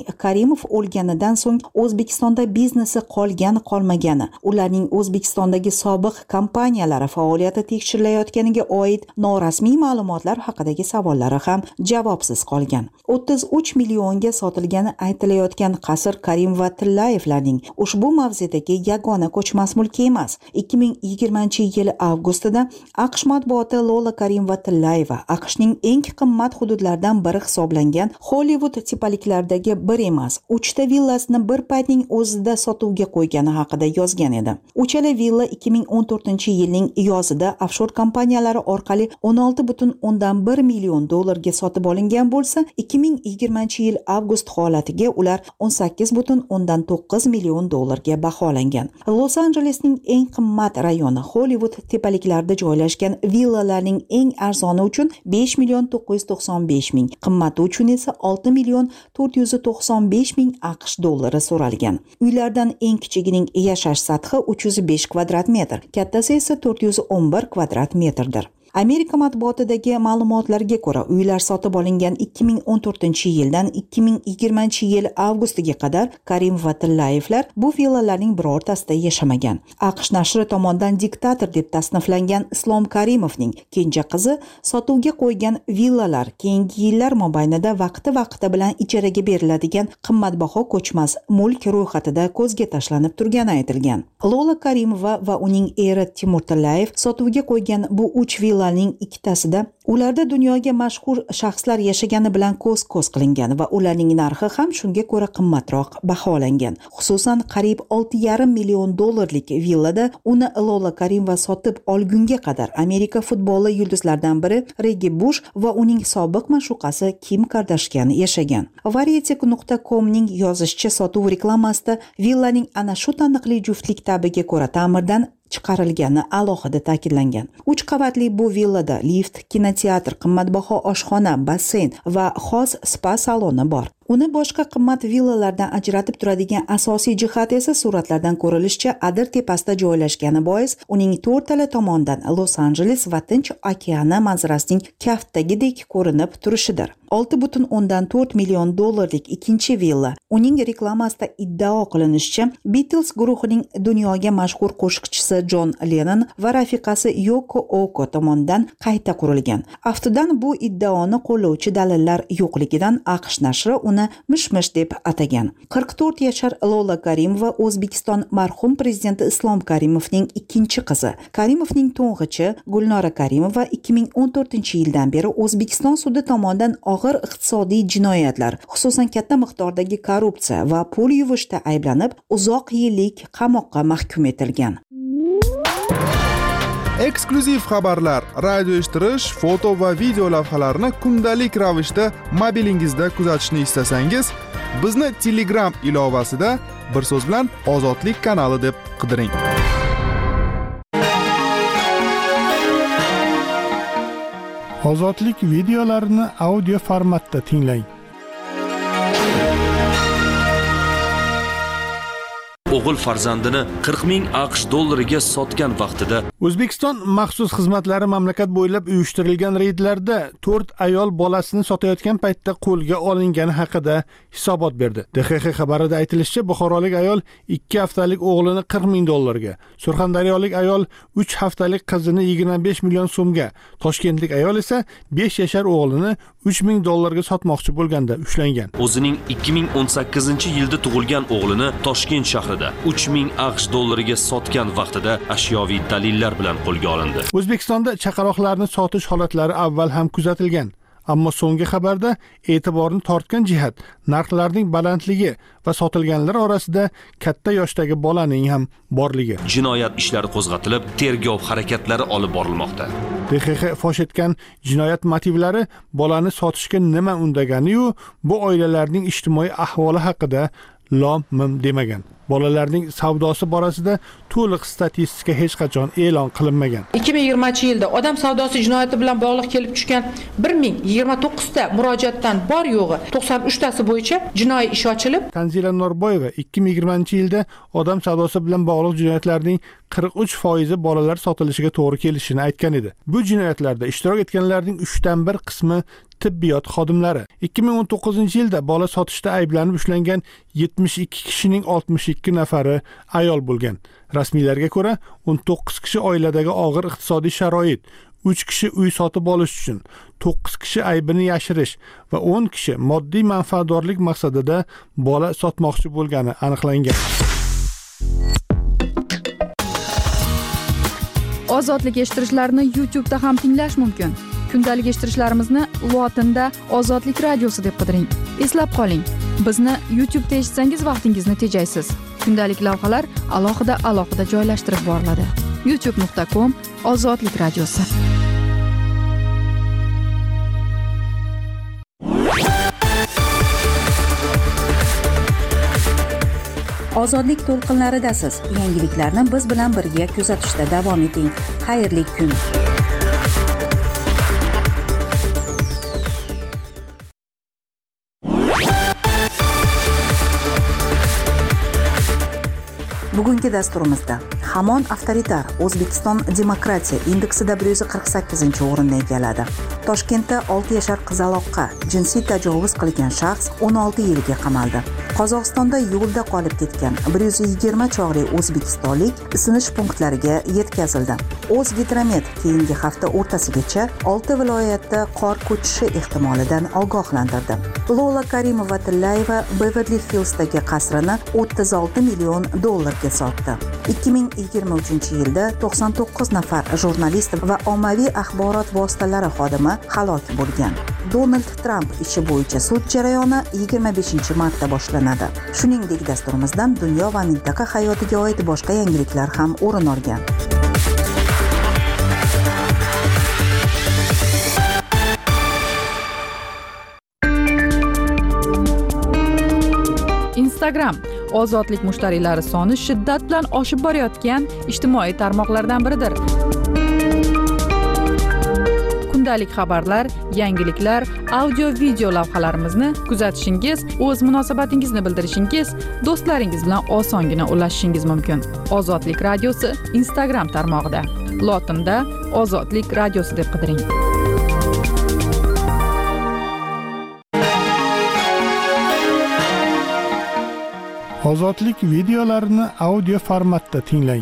Karimov o'lganidan so'ng O'zbekistonda biznesi qolgan qolmagani, ularning O'zbekistondagi sobiq kompaniyalari faoliyati tekshirilayotganiga oid norasmiy ma'lumotlar haqidagi savollari ham javobsiz qolgan. o'ttiz uch millionga sotilgani aytilayotgan qasr Karimov va Tillayevlarning ushbu mavzedagi yagona ko'chmas mulki emas. ikki ming yigirmanchi yil avgustida AQSh matbuoti Lola Karimova-Tillayeva AQShning eng qimmat hududlaridan biri hisoblangan Hollywood tepaliklardagi bir emas, uchta villasini bir paytning o'zida sotuvga qo'ygani haqida yozgan edi. Uchala villa ikki ming o'n to'rtinchi yilning yozida offshor kompaniyalari orqali o'n olti butun o'ndan bir million dollarga sotib olingan bo'lsa, ikki ming yigirmanchi yil avgust holatiga ular o'n sakkiz butun o'ndan to'qqiz million dollarga baholangan. Los-Anjelesning eng qimmat rayoni Hollywood tepaliklarida joylashgan villalarning eng arzoni uchun besh million to'qqiz yuz to'qson besh ming, qimmati uchun esa olti million to'rt yuz to'qson besh ming AQSh dollari so'ralgan. Uylardan eng kichigining yashash sathi uch yuz besh kvadrat metr, kattasi esa to'rt yuz o'n bir kvadrat metrdir. Amerika matbuotidagi ma'lumotlarga ko'ra, uylar sotib olingan ikki ming o'n to'rtinchi yildan ikki ming yigirmanchi yil avgustiga qadar Karimov va Tillayevlar bu villalarning birortasida yashamagan. AQSh nashri tomonidan diktator deb tasniflangan Islom Karimovning kenja qizi sotuvga qo'ygan villalar keyingi yillar mobaynida vaqti-vaqti bilan ijaraga beriladigan qimmatbaho ko'chmas mulk ro'yxatida ko'zga tashlanib turgani aytilgan. Lola Karimova va uning eri Timur Tillayev sotuvga qo'ygan bu uch villa ning ikkitasida ularda dunyoga mashhur shaxslar yashagani bilan ko'z-ko'z qilingan va ularning narxi ham shunga ko'ra qimmatroq baholangan. Xususan, qariyb olti yarim million dollarlik villada uni Lola Karimova sotib olgunga qadar Amerika futboli yulduzlaridan biri Reggi Bush va uning sobiq ma'shuqasi Kim Kardashyan yashagan. Variety nuqta com ning yozishicha, sotuv reklamasida villaning ana shu taniqli juftlik tabiga ko'ra ta'mirdan chiqarilgani alohida ta'kidlangan. uch qavatli bu villada lift, kinoteatr, qimmatbaho oshxona, basseyn va xos spa saloni bor. Uni boshqa qimmat villalardan ajratib turadigan asosiy jihat esa suratlardan ko'rilishicha Adir tepasida joylashgani bois uning to'rtala tomondan Los-Anjeles va Tinch okeani manzarasining kaftdagidek ko'rinib turishidir. olti butun o'ndan to'rt million dollarlik ikkinchi villa uning reklamasida iddao qilinishicha Beatles guruhining dunyoga mashhur qo'shiqchisi John Lennon va rafiqasi Yoko Ono tomonidan qayta qurilgan. Aftidan bu iddaoni qo'llovchi dalillar yo'qligidan AQSh nashri uni mish-mish deb atagan. qirq to'rt yashar Lola Karimova O'zbekiston marhum prezidenti Islom Karimovning ikkinchi qizi. Karimovning to'ng'ichi Gulnora Karimova ikki ming o'n to'rtinchi yildan beri O'zbekiston sudi tomonidan og'ir iqtisodiy jinoyatlar, xususan katta miqdordagi korrupsiya va pul yuvishda ayblanib, uzoq yillik qamoqqa mahkum etilgan. Eksklyuziv xabarlar, radio eshittirish, foto va video lavhalarni kundalik ravishda mobilingizda kuzatishni istasangiz, bizni Telegram ilovasida bir so'z bilan Ozodlik kanali deb qidiring. Ozodlik videolarini audio formatda tinglang. O'g'il farzandini qirq ming AQSh dollariga sotgan vaqtida O'zbekiston maxsus xizmatlari mamlakat bo'ylab uyushtirilgan reydlarda to'rt ayol bolasini sotayotgan paytda qo'lga olingani haqida hisobot berdi. D X X xabarida aytilishicha, Buxorolik ayol ikki haftalik o'g'lini qirq ming dollarga, Surxondaryolik ayol uch haftalik qizini yigirma besh million so'mga, Toshkentlik ayol esa besh yashar o'g'lini uch ming dollarga sotmoqchi bo'lganda ushlangan. O'zining ikki ming o'n sakkizinchi yilda tug'ilgan o'g'lini Toshkent shahrida uch ming AQSh dollariga sotgan vaqtida ashyoviy dalillar bilan qo'lga olindi. O'zbekistonda chaqaloqlarni sotish holatlari avval ham kuzatilgan. Ammo so'nggi xabarda e'tiborni tortgan jihat narxlarning balandligi va sotilganlar orasida katta yoshdagi bolaning ham borligi. Jinoyat ishlari qo'zg'atilib, tergov harakatlari olib borilmoqda. D X X fosh etgan jinoyat motivlari bolani sotishga nima undagani-yu, bu oilalarning ijtimoiy ahvoli haqida lom-mim demagan. Bolalarning savdosi borasida to'liq statistika hech qachon e'lon qilinmagan. ikki ming yigirmanchi yilda odam savdosi jinoyati bilan bog'liq kelib tushgan bir ming yigirma to'qqiz ta murojaatdan bor yo'g'i to'qson uch tasi bo'yicha jinoiy ish ochilib, Tanzila Norboyeva ikki ming yigirmanchi yilda odam savdosi bilan bog'liq jinoyatlarning qirq uch foizi bolalar sotilishiga to'g'ri kelishini aytgan edi. Bu jinoyatlarda ishtirok etganlarning uchdan bir qismi tibbiyot xodimlari. ikki ming o'n to'qqizinchi yilda bola sotishda ayblanib ushlangan yetmish ikki kishining oltmish ikki nafari ayol bo'lgan. Rasmiylarga ko'ra, o'n to'qqiz kishi oiladagi og'ir iqtisodiy sharoit, uch kishi uy sotib olish uchun, to'qqiz kishi aybini yashirish va o'n kishi moddiy manfaatdorlik maqsadida bola sotmoqchi bo'lgani aniqlangan. Ozodlik eshittirishlarni YouTube da ham tinglash mumkin. Kundalik eshittirishlarimizni lotinda Ozodlik radiosi deb qidiring. Eslab qoling, bizni YouTube'da eshitsangiz vaqtingizni tejaysiz. Kundalik lavhalar alohida alohida joylashtirib boriladi. youtube nuqta com Ozodlik radiosi. Ozodlik to'lqinlaridasiz. Yangiliklarni biz bilan birga kuzatishda davom eting. Xayrli kun. Bugungi dasturimizda hamon avtoritar O'zbekiston demokratiya indeksida bir yuz qirq sakkizinchi o'rinni egalladi. Toshkentda olti yashar qizaloqqa jinsiy tajovuz qilgan shaxs o'n olti yilga qamaldi. Qozog'istonda yo'lda qolib ketgan bir yuz yigirma chog'li o'zbekistonlik isinish punktlariga yetkazildi. O'zgidromet keyingi hafta o'rtasigacha olti viloyatda qor ko'chishi ehtimolidan ogohlantirdi. Lola Karimova-Tillayeva Beverly Hillsdagi qasrini o'ttiz olti million dollarga sotdi. ikki ming yigirma uchinchi yilda to'qson to'qqiz nafar jurnalist va ommaviy axborot vositalari xodimi halok bo'lgan. Donald Trump ishi bo'yicha sud jarayoni yigirma beshinchi martda boshlanadi. Shuningdek, dasturimizdan dunyo va mintaqa hayotiga oid boshqa yangiliklar ham o'rin olgan. Instagram ozodlik mushtariylari soni shiddat bilan oshib borayotgan ijtimoiy tarmoqlardan biridir. Kundalik xabarlar, yangiliklar, audio video lavhalarimizni kuzatishingiz, o'z munosabatingizni bildirishingiz, do'stlaringiz bilan osongina ulashishingiz mumkin. Ozodlik radiosi Instagram tarmog'ida. Lotinda Ozodlik radiosi deb qidiring. Ozodlik videolarini audio formatda tinglang.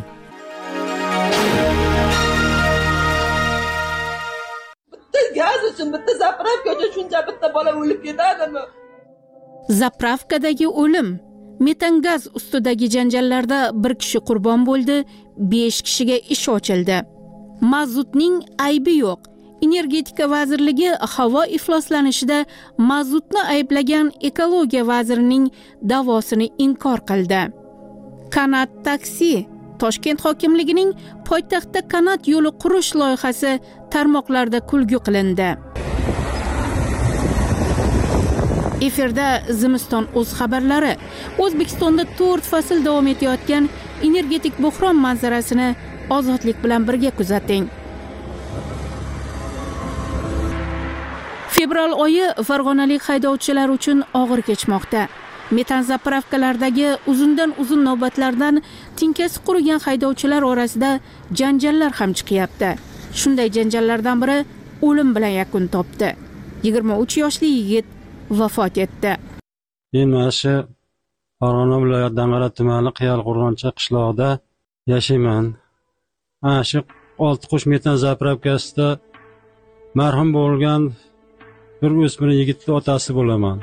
Bitta gaz uchun, bitta zapravka uchun shuncha bitta bola o'lib ketadimi? Zapravkadagi o'lim. Metan gaz ustidagi janjallarda bir kishi qurbon bo'ldi, besh kishiga ish ochildi. Mazutning aybi yo'q. Energetika vazirligi havo ifloslanishida mazutni ayblagan ekologiya vazirining da'vosini inkor qildi. Kanat taksi Toshkent hokimligining poytaxtda kanat yo'li qurish loyihasi tarmoqlarda kulgu qilindi. Efirda Zimiston o'z xabarlari. O'zbekistonda to'rt fasl davom etayotgan energetik buhron manzarasini ozodlik bilan birga kuzating. Fevral oyi farg'onalik haydovchilar uchun og'ir kechmoqda. Metan zapravkalardagi uzundan uzun navbatlardan tinkasi qurigan haydovchilar orasida janjallar ham chiqyapti. Shunday janjallardan biri o'lim bilan yakun topdi. yigirma uch yoshli yigit vafot etdi. Men mana shu Farg'ona viloyati Dang'ara tumani Qiyalqo'rg'oncha qishlog'ida yashayman. Ana shu olti qush metan zapravkasida marhum bo'lgan bir o'smir yigitning otasi bo'laman.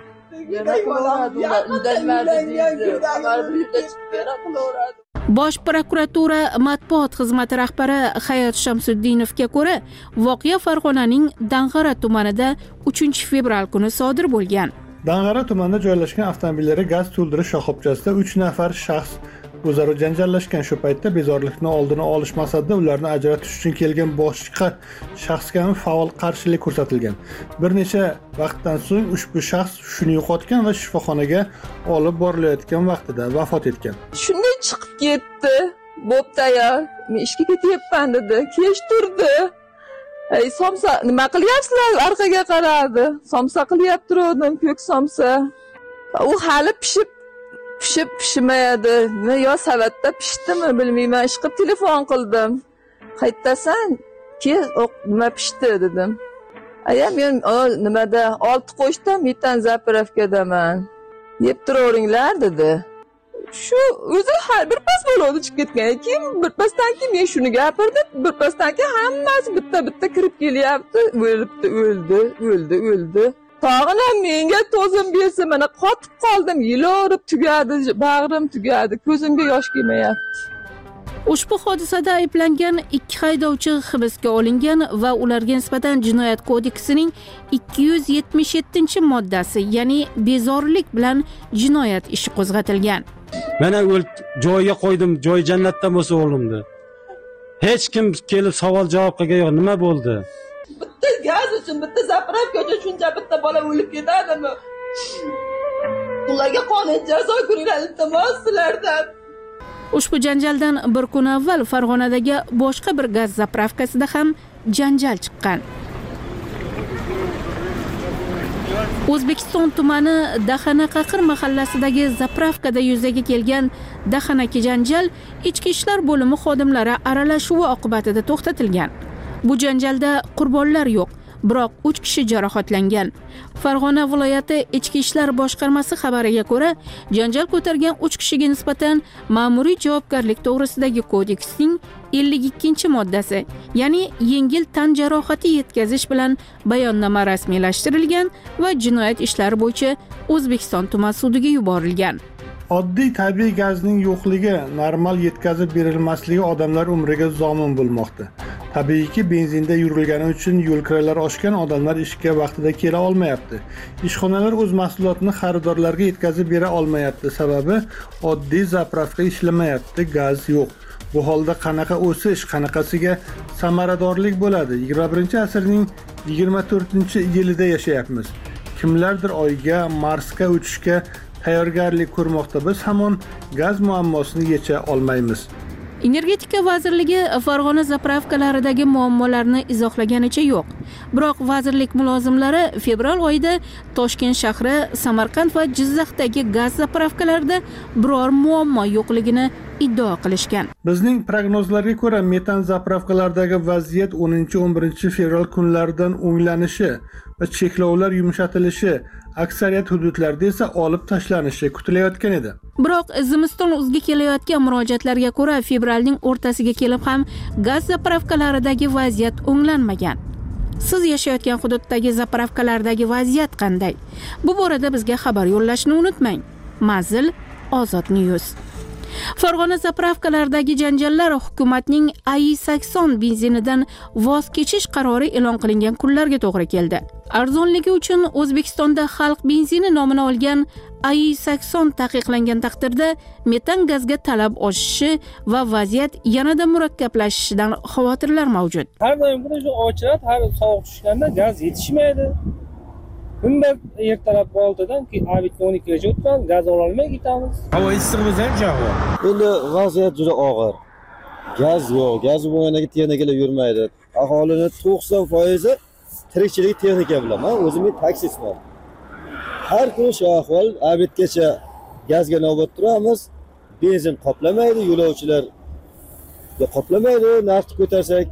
Bosh prokuratura matbuot xizmati rahbari Hayot Shamsuddinovga ko'ra, voqea Farg'onaning Dang'ara tumanida uchinchi fevral kuni sodir bo'lgan. Dang'ara tumanida joylashgan avtomobillari gaz to'ldirish shoxobchasida uch nafar shaxs o'zaro janjallashgan. Shu paytda bezorilikni oldini olish maqsadida ularni ajratish uchun kelgan boshqa shaxsga ham faol qarshilik ko'rsatilgan. Bir necha vaqtdan so'ng ushbu shaxs hushini yo'qotgan va shifoxonaga olib borilayotgan vaqtida vafot etgan. Shunday chiqib ketdi. Bo'pti-ya, men ishga ketyapman dedi. Kech turdi. Ey, somsa, nima qilyapsizlar? Orqaga qaradi. Somsa qilyapti turdim, ko'k somsa. U hali pishib pishib pishmayadi. Men yo savatda pishdimi, bilmayman. Ishqib telefon qildim. Qaytasan? Ke, nima pishdi dedim. Aya, men nimada olti qo'shda metan zapravkadaman. Yeb turaveringlar dedi. Shu o'zi har bir pas bo'ladi chiqib ketgan. Keyin bir pasdan keyin men shuni gapirdim. Bir pasdan keyin hammasi bitta-bitta kirib kelyapti. O'libdi, o'ldi, o'ldi, o'ldi. Tog'ina menga to'zim bersa, mana qotib qoldim. Yilorib tugadi, bag'rim tugadi, ko'zimga yosh kelmayapti. Ushbu hodisada ayblangan ikki haydovchi hibsga olingan va ularga nisbatan Jinoyat kodeksining ikki yuz yetmish yettinchi moddasi, ya'ni bezorilik bilan jinoyat ishi qo'zg'atilgan. Mana o'l joyiga qo'ydim, joy jannatdan bo'lsa o'g'limdi. Hech kim kelib savol javob qilgan yo'q, nima bo'ldi? Bitta gaz uchun, bitta zapravka uchun shuncha bitta bola o'lib ketadimi? Ularga qonun jazo ko'ringlar, iltimos sizlardan. Ushbu janjaldan bir kun avval Farg'onadagi boshqa bir gaz zapravkasida ham janjal chiqqan. O'zbekiston tumani Daxanaqaqir mahallasidagi zapravkada yuzaga kelgan daxanaki janjal ichki ishlar bo'limi xodimlari aralashuvi oqibatida to'xtatilgan. Bu janjalda qurbonlar yo'q, biroq uch kishi jarohatlangan. Farg'ona viloyati ichki ishlar boshqarmasi xabariga ko'ra, janjal ko'targan uch kishiga nisbatan ma'muriy javobgarlik to'g'risidagi kodeksning ellik ikkinchi moddasi, ya'ni yengil tan jarohati yetkazish bilan bayonnoma rasmiylashtirilgan va jinoyat ishlari bo'yicha O'zbekiston tuman sudiga yuborilgan. Oddiy tabiiy gazning yo'qligi, normal yetkazib berilmasligi odamlar umriga zomin bo'lmoqda. Tabiiyki, benzinda yurilgani uchun yo'lkiralar oshgan odamlar ishga vaqtida kela olmayapti. Ishxonalar o'z mahsulotini xaridorlarga yetkazib bera olmayapti. Sababi oddiy zapravka ishlamayapti, gaz yo'q. Bu holda qanaqa o'sish, qanaqasiga samaradorlik bo'ladi? yigirma birinchi asrning yigirma to'rtinchi yilida yashayapmiz. Kimlardir oyga, Marsga uchishga tayyorgarlik ko'rmoqda. Biz hamon gaz muammosini yecha olmaymiz. Energetika vazirligi Farg'ona zapravkalaridagi muammolarni izohlaganicha yo'q. Biroq vazirlik mulozimlari fevral oyida Toshkent shahri, Samarqand va Jizzaxdagi gaz zapravkalarida biror muammo yo'qligini iddao qilishgan. Bizning prognozlarga ko'ra, metan zapravkalardagi vaziyat o'ninchi o'n birinchi fevral kunlaridan o'nglanishi va cheklovlar yumshatilishi, aksariyat hududlarda esa olib tashlanishi kutilayotgan edi. Biroq zimiston uzga kelayotgan murojaatlarga ko'ra, fevralning o'rtasiga kelib ham gaz zapravkalaridagi vaziyat o'nglanmagan. Siz yashayotgan hududdagi zapravkalardagi vaziyat qanday? Bu borada bizga xabar yo'llashni unutmang. Manzil Ozod News. Farg'ona zapravkalaridagi janjallar hukumatning A I sakson benzinidan voz kechish qarori e'lon qilingan kunlarga to'g'ri keldi. Arzonligi uchun O'zbekistonda xalq benzini nomini olgan A I sakson taqiqlangan taqdirda metan gazga talab oshishi va vaziyat yanada murakkablashishidan xavotirlar mavjud. Har doim buni ochiladi, har sovuq tushganda gaz yetishmaydi. Bunda ertalab oltidan o'n ikkigacha o'tgan gaz ola olmay ketamiz. Havo issiq bo'lsa ham javob. Endi vaziyat juda og'ir. Gaz yo'q, gaz bo'lganiga texnikalar yurmaydi. Aholining to'qson foizi tirikchilik texnika bilan. Men o'zim taksistman. Har kuni shu ahvol, abitgacha gazga navbat turamiz. Benzin qoplamaydi, yo'lovchilar qoplamaydi, narxni ko'tarsak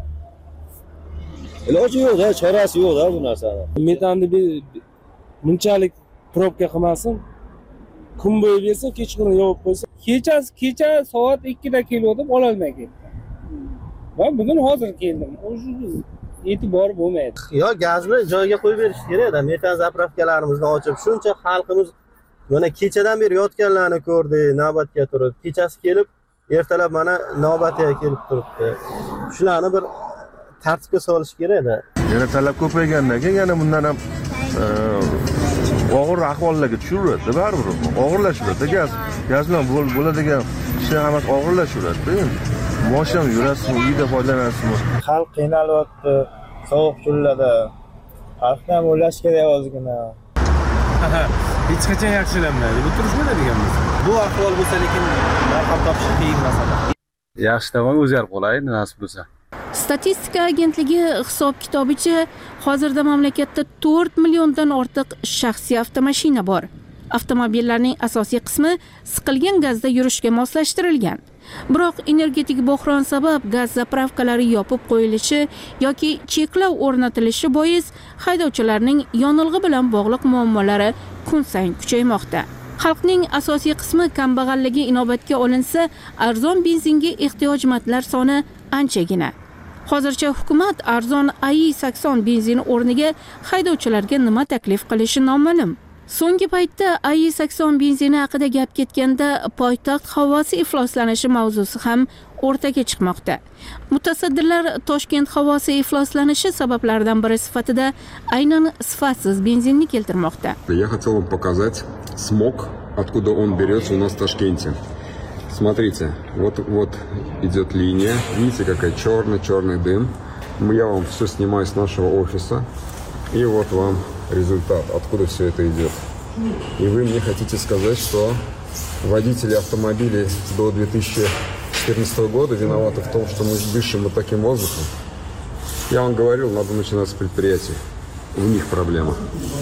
iloji yo'q-da, chorasi yo'q-da bu narsani. Metanni bunchalik probka qilmasin. Kun bo'yi bersa, kechqurun yopib qo'ysa, kechasi kecha soat ikkida keldim, ola olmay ketdim. Va bugun hozir keldim. O'sha e'tibor bo'lmaydi. Yo, gazni joyiga qo'yib berish kerak-da. Metan zapravkalarimizni ochib, shuncha xalqimiz mana kechadan beri yotganlarni ko'rdi, navbatga turib, kechasi kelib, ertalab mana navbatiga kelib turibdi. Shularni bir tartibga solish kerak-da. Yana talab ko'paygandan keyin yana bundan ham og'ir ahvollarga tushiraveradi baribir og'irlashaveradi gaz gaz bilan bo'ladigan ishlar hammasi og'irlashaveradi endi moshinada yurasizmi uyda foydalanasizmi xalq qiynalyapti sovuq kunlarda xalqni ham o'ylash kerak ozgina hech qachon yaxshilanmaydi bu turishmaydi deganmiz bu ahvol bo'lsa lekin narxam topish qiyin masala yaxshi tomon o'zgarib qoladi nasib bo'lsa. Statistika agentligi hisob kitobicha hozirda mamlakatda to'rt milliondan ortiq shaxsiy avtomashina bor. Avtomobillarning asosiy qismi siqilgan gazda yurishga moslashtirilgan. Biroq energetik bo'hron sabab gaz zapravkalari yopib qo'yilishi yoki cheklov o'rnatilishi bois haydovchilarning yonilg'i bilan bog'liq muammolari kun sayin kuchaymoqda. Xalqning asosiy qismi kambag'alligi inobatga olinsa, arzon benzinga ehtiyojmandlar soni anchagina. Hozircha hukumat arzon A I sakson benzini o'rniga haydovchilarga nima taklif qilishi noma'lum. So'nggi paytda A I sakson benzini haqida gap ketganda poytaxt havosi ifloslanishi mavzusi ham o'rtaga chiqmoqda. Mutasaddilar Toshkent havosi ifloslanishi sabablaridan biri sifatida aynan sifatsiz benzinni keltirmoqda. Я хотел вам показать смог, откуда он берется у нас в Ташкенте. Смотрите, вот, вот идет линия, видите, какая черный-черный дым. Я вам все снимаю с нашего офиса, и вот вам результат, откуда все это идет. И вы мне хотите сказать, что водители автомобилей до две тысячи четырнадцатого года виноваты в том, что мы дышим вот таким воздухом? Я вам говорил, надо начинать с предприятий. У них проблема.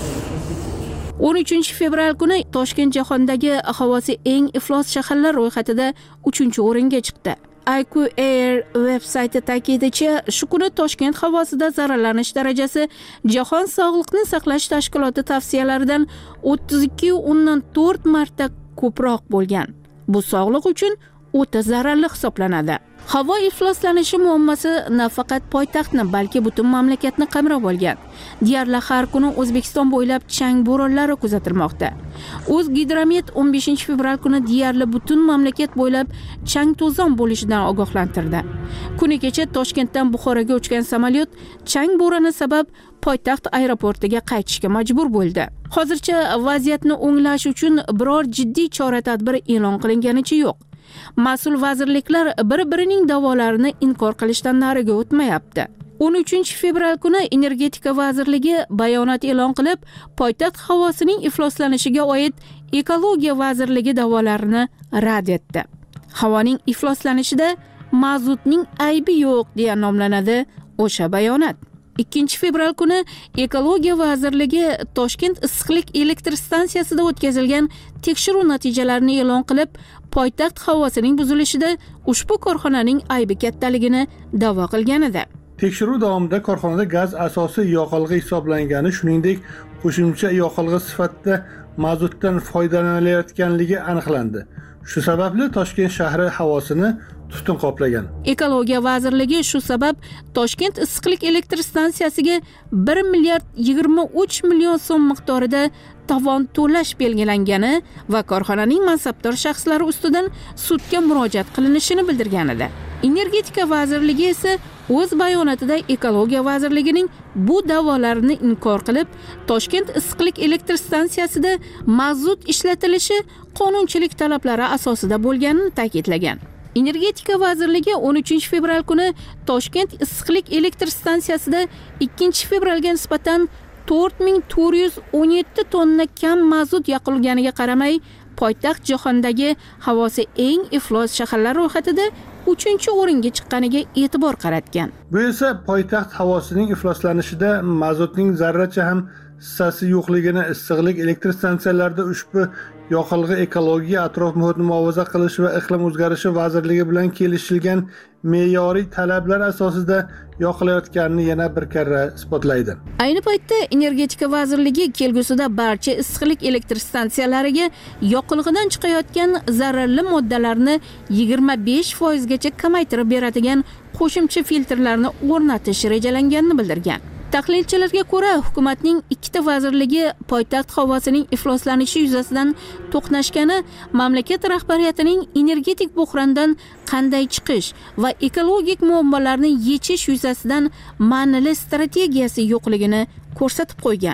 o'n uchinchi fevral kuni Toshkent jahondagi havosi eng iflos shaharlar ro'yxatida uchinchi o'ringa chiqdi. I Q Air veb-sayti ta'kidicha, shu kuni Toshkent havosida zararlanish darajasi Jahon Sog'liqni saqlash tashkiloti tavsiyalaridan o'ttiz ikki nuqta o'ndan to'rt marta ko'proq bo'lgan. Bu sog'liq uchun o'ta zararli hisoblanadi. Havo ifloslanishi muammosi nafaqat poytaxtni, balki butun mamlakatni qamrab olgan. Deyarli har kuni O'zbekiston bo'ylab chang bo'ronlari kuzatilmoqda. O'zgidromet o'n beshinchi fevral kuni deyarli butun mamlakat bo'ylab chang to'zon bo'lishidan ogohlantirdi. Kuni kecha Toshkentdan Buxoroga uchgan samolyot chang bo'roni sabab poytaxt aeroportiga qaytishga majbur bo'ldi. Hozircha vaziyatni o'nglash uchun biror jiddiy chora-tadbir e'lon qilinganicha yo'q. Mas'ul vazirliklar bir-birining da'volarini inkor qilishdan nariga o'tmayapti. o'n uchinchi fevral kuni Energetika vazirligi bayonot e'lon qilib, poytaxt havosining ifloslanishiga oid Ekologiya vazirligi da'volarini rad etdi. Havoning ifloslanishida mazutning aybi yo'q deya nomlanadi o'sha bayonot. ikkinchi fevral kuni Ekologiya vazirligi Toshkent issiqlik elektr stansiyasida o'tkazilgan tekshiruv natijalarini e'lon qilib, poytaxt havosining buzilishida ushbu korxonaning aybi kattaligini da'vo qilgan edi. Tekshiruv davomida korxonada gaz asosiy yoqilg'i hisoblangani, shuningdek, qo'shimcha yoqilg'i sifatida mazutdan foydalanilayotganligi aniqlandi. Shu sababli Toshkent shahri havosini tutun qoplagan. Ekologiya vazirligi shu sabab Toshkent issiqlik elektr stansiyasiga bir milliard yigirma uch million so'm miqdorida tovon to'lash belgilangani va korxonaning mansabdor shaxslari ustidan sudga murojaat qilinishini bildirgan edi. Energetika vazirligi esa o'z bayonotida Ekologiya vazirligining bu da'volarini inkor qilib, Toshkent issiqlik elektr stansiyasida mazut ishlatilishi qonunchilik talablari asosida bo'lganini ta'kidlagan. Energetika vazirligi o'n uchinchi fevral kuni Toshkent issiqlik elektr stansiyasida ikkinchi fevralga nisbatan to'rt ming to'rt yuz o'n yetti tonna kam mazut yoqilganiga qaramay, poytaxt jahondagi havosi eng iflos shaharlar ro'yxatida uchinchi o'ringa chiqqaniga e'tibor qaratgan. Bu esa poytaxt havosining ifloslanishida mazutning zarracha ham hissasi yo'qligini, issiqlik elektr stansiyalarida ushbu yoqilg'i ekologiya, atrof muhitni muhofaza qilish va iqlim o'zgarishi vazirligi bilan kelishilgan me'yoriy talablar asosida yoqilayotganini yana bir karra isbotlaydi. Ayni paytda Energetika vazirligi kelgusida barcha issiqlik elektr stansiyalariga yoqilg'idan chiqayotgan zararli moddalarni yigirma besh foiz gacha kamaytirib beradigan qo'shimcha filtrlarni o'rnatish rejalanganini bildirgan. Tahlilchilarga ko'ra, hukumatning ikkita vazirligi poytaxt havosining ifloslanishi yuzasidan to'qnashgani mamlakat rahbariyatining energetik bo'hrondan qanday chiqish va ekologik muammolarni yechish yuzasidan ma'nili strategiyasi yo'qligini ko'rsatib qo'ygan.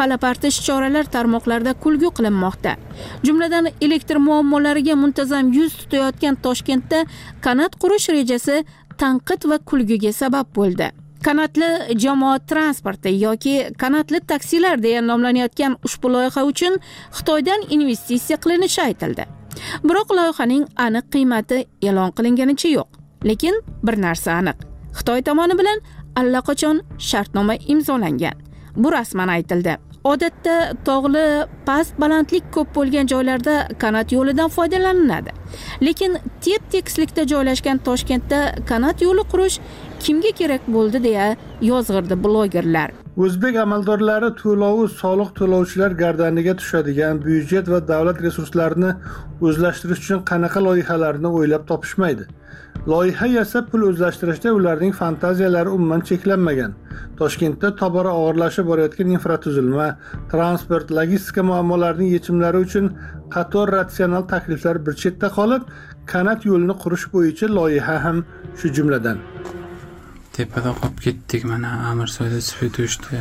palapartish choralar tarmoqlarda kulgu qilinmoqda. Jumladan elektr muammolariga muntazam yuz tutayotgan Toshkentda kanat qurish rejasi tanqid va kulguga sabab bo'ldi. Kanatli jamoat transporti yoki kanatli taksilar deya nomlanayotgan ushbu loyiha uchun Xitoydan investitsiya qilinishi aytildi. Biroq loyihaning aniq qiymati e'lon qilinganicha yo'q. Lekin bir narsa aniq. Xitoy tomoni bilan allaqachon shartnoma imzolangan. Bu rasman aytildi. Odatda tog'li, past balandlik ko'p bo'lgan joylarda kanat yo'lidan foydalaniladi. Lekin tep-tekislikda joylashgan Toshkentda kanat yo'li qurish kimga kerak bo'ldi deya yozg'irdi blogerlar. O'zbek amaldorlari to'lovi soliq to'lovchilar gardaniga tushadigan byudjet va davlat resurslarini o'zlashtirish uchun qanaqa loyihalarni o'ylab topishmaydi. Loyiha yasab pul o'zlashtirishda ularning fantaziyalari umuman cheklanmagan. Toshkentda tobora og'irlashib borayotgan infratuzilma, transport, logistika muammolarining yechimlari uchun qator ratsional takliflar bir chetda qolib, kanat yo'lini qurish bo'yicha loyiha ham shu jumladan. Tepada qolib ketdik, mana Amirsoyda svet o'chdi.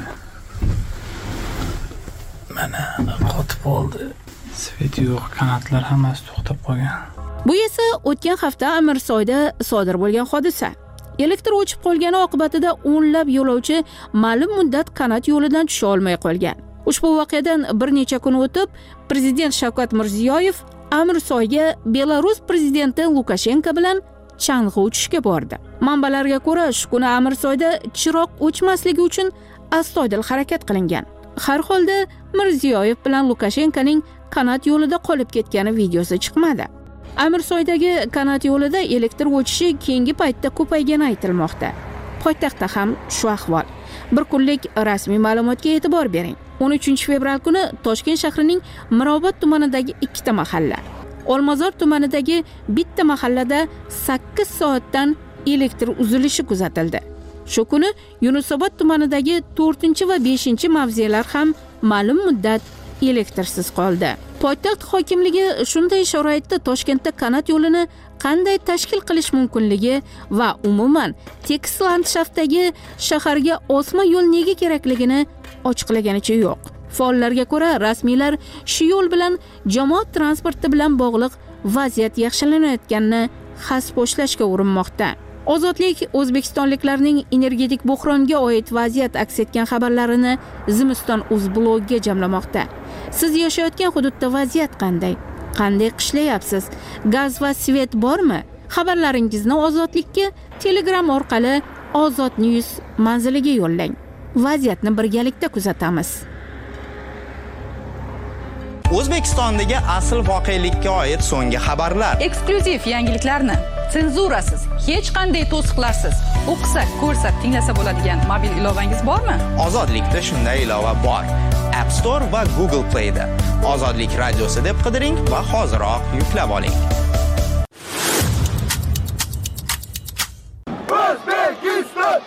Mana qotib qoldi. Svet yo'q, kanatlar hammasi to'xtab qolgan. Bu esa o'tgan hafta Amirsoyda sodir bo'lgan hodisa. Elektr o'chib qolgani oqibatida o'nlab yo'lovchi ma'lum muddat kanat yo'lidan tusha olmay qolgan. Ushbu voqeadan bir necha kun o'tib, Prezident Shavkat Mirziyoyev Amirsoyga Belarus prezidenti Lukashenko bilan chang'i uchishga bordi. Manbalarga ko'ra, shu kuni Amirsoyda chiroq o'chmasligi uchun astoydil harakat qilingan. Har holda Mirziyoyev bilan Lukashenkoning kanat yo'lida qolib ketgani videosi chiqmadi. Amirsoydagi kanat yo'lida elektr o'chishi keyingi paytda ko'paygani aytilmoqda. Poytaxtda ham shu ahvol. Bir kunlik rasmiy ma'lumotga e'tibor bering. o'n uchinchi fevral kuni Toshkent shahrining Mirobod tumanidagi ikkita mahalla, Olmazor tumanidagi bitta mahallada sakkiz soatdan elektr uzilishi kuzatildi. Shu kuni Yunusobod tumanidagi to'rtinchi va beshinchi mavzelar ham ma'lum muddat elektrsiz qoldi. Poytaxt hokimligi shunday sharoitda Toshkentda kanat yo'lini qanday tashkil qilish mumkinligi va umuman tekis landshaftdagi shaharga osma yo'l nega kerakligini ochiqlaganicha yo'q. Faollarga ko'ra, rasmiylar shu yo'l bilan jamoat transporti bilan bog'liq vaziyat yaxshilanayotganini xasposhlashga urinmoqda. Ozodlik o'zbekistonliklarning energetik buhronga oid vaziyat aks etgan xabarlarini Zimiston uz blogiga jamlamoqda. Siz yashayotgan hududda vaziyat qanday? Qanday qishlayapsiz? Gaz va svet bormi? Xabarlaringizni Ozodlikka Telegram orqali Ozod News manziliga yo'llang. Vaziyatni birgalikda kuzatamiz. O'zbekistondagi asl voqelikka oid so'nggi xabarlar, eksklyuziv yangiliklarni senzurasiz, hech qanday to'siqlarsiz o'qisa, ko'rsa, tinglasa bo'ladigan mobil ilovangiz bormi? Ozodlikda shunday ilova bor. App Store va Google Play da Ozodlik radiosi deb qidiring va hoziroq yuklab oling. O'zbekiston!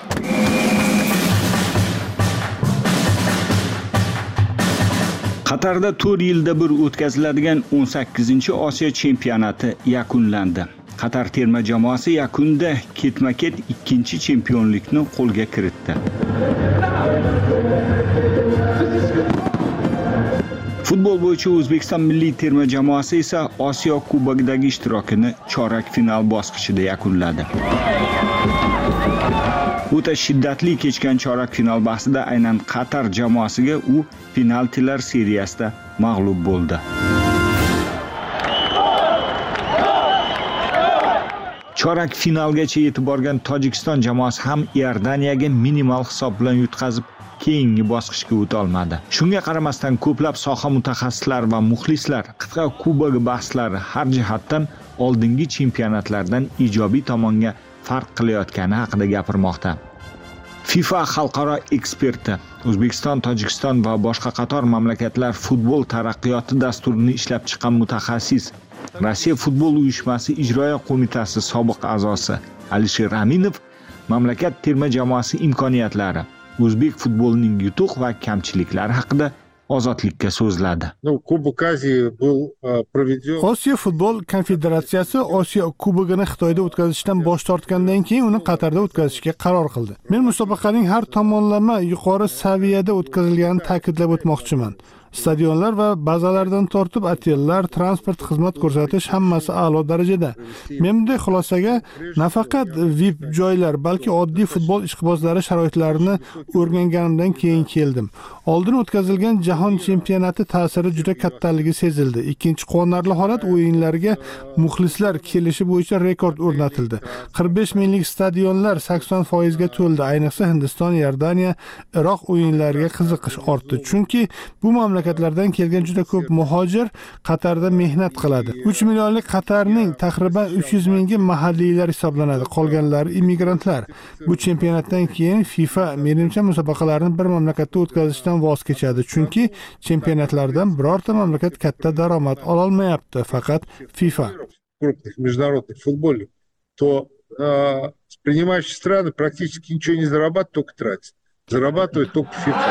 Qatarda to'rt yilda bir o'tkaziladigan o'n sakkizinchi Osiyo chempionati yakunlandi. Qatar terma jamoasi yakunda ketma-ket ikkinchi chempionlikni qo'lga kiritdi. Futbol bo'yicha O'zbekiston milliy terma jamoasi esa Osiyo Kubogidagi ishtirokini chorak final bosqichida yakunladi. O'ta shiddatli kechgan chorak final bahsida aynan Qatar jamoasiga u penaltilar seriyasida mag'lub bo'ldi. Chorak finalgacha yetib borgan Tojikiston jamoasi ham Iordaniyaga minimal hisob bilan yutqazib, keyingi bosqichga o'ta olmadi. Shunga qaramasdan ko'plab soha mutaxassislari va muxlislar qit'a kubogi bahslari har jihatdan oldingi chempionatlardan ijobiy tomonga farq qilayotgani haqida gapirmoqda. FIFA xalqaro eksperti O'zbekiston, Tojikiston va boshqa qator mamlakatlar futbol taraqqiyoti dasturini ishlab chiqqan mutaxassis, Rossiya futbol uyushmasi ijroiya qo'mitasi sobiq a'zosi Alisher Aminov mamlakat terma jamoasi imkoniyatlari, o'zbek futbolining yutuq va kamchiliklari haqida ozodlikka so'zladi. Osiyo futbol konfederatsiyasi Osiyo kubogini Xitoyda o'tkazishdan bosh tortgandan keyin uni Qatarda o'tkazishga qaror qildi. Men musobaqaning har tomonlama yuqori saviyada o'tkazilganini ta'kidlab o'tmoqchiman. Stadionlar va bazalardan tortib otellar, transport xizmat ko'rsatish hammasi a'lo darajada. Men bunday xulosaga nafaqat V I P joylar, balki oddiy futbol ishqibozlari sharoitlarini o'rganganimdan keyin keldim. Oldin o'tkazilgan jahon chempionati ta'siri juda kattaligi sezildi. Ikkinchi quvonarli holat o'yinlarga muxlislar kelishi bo'yicha rekord o'rnatildi. qirq besh minglik stadionlar sakson foiz ga to'ldi. Ayniqsa Hindiston, Iordaniya, Iroq o'yinlariga qiziqish ortdi. Chunki bu mamlakatlardan kelgan juda ko'p muhojir Qatarda mehnat qiladi. uch millionlik Qatarning taxriban uch yuz mingi mahalliylar hisoblanadi. Qolganlari immigrantlar. Bu chempionatdan keyin FIFA menimcha musobaqalarni bir mamlakatda o'tkazishdan voz kechadi. Chunki chempionatlardan birorta mamlakat katta daromad ola olmayapti, faqat FIFA. Международных футбольных, то принимающие страны практически ничего не зарабатывают, только тратят. Зарабатывают только FIFA.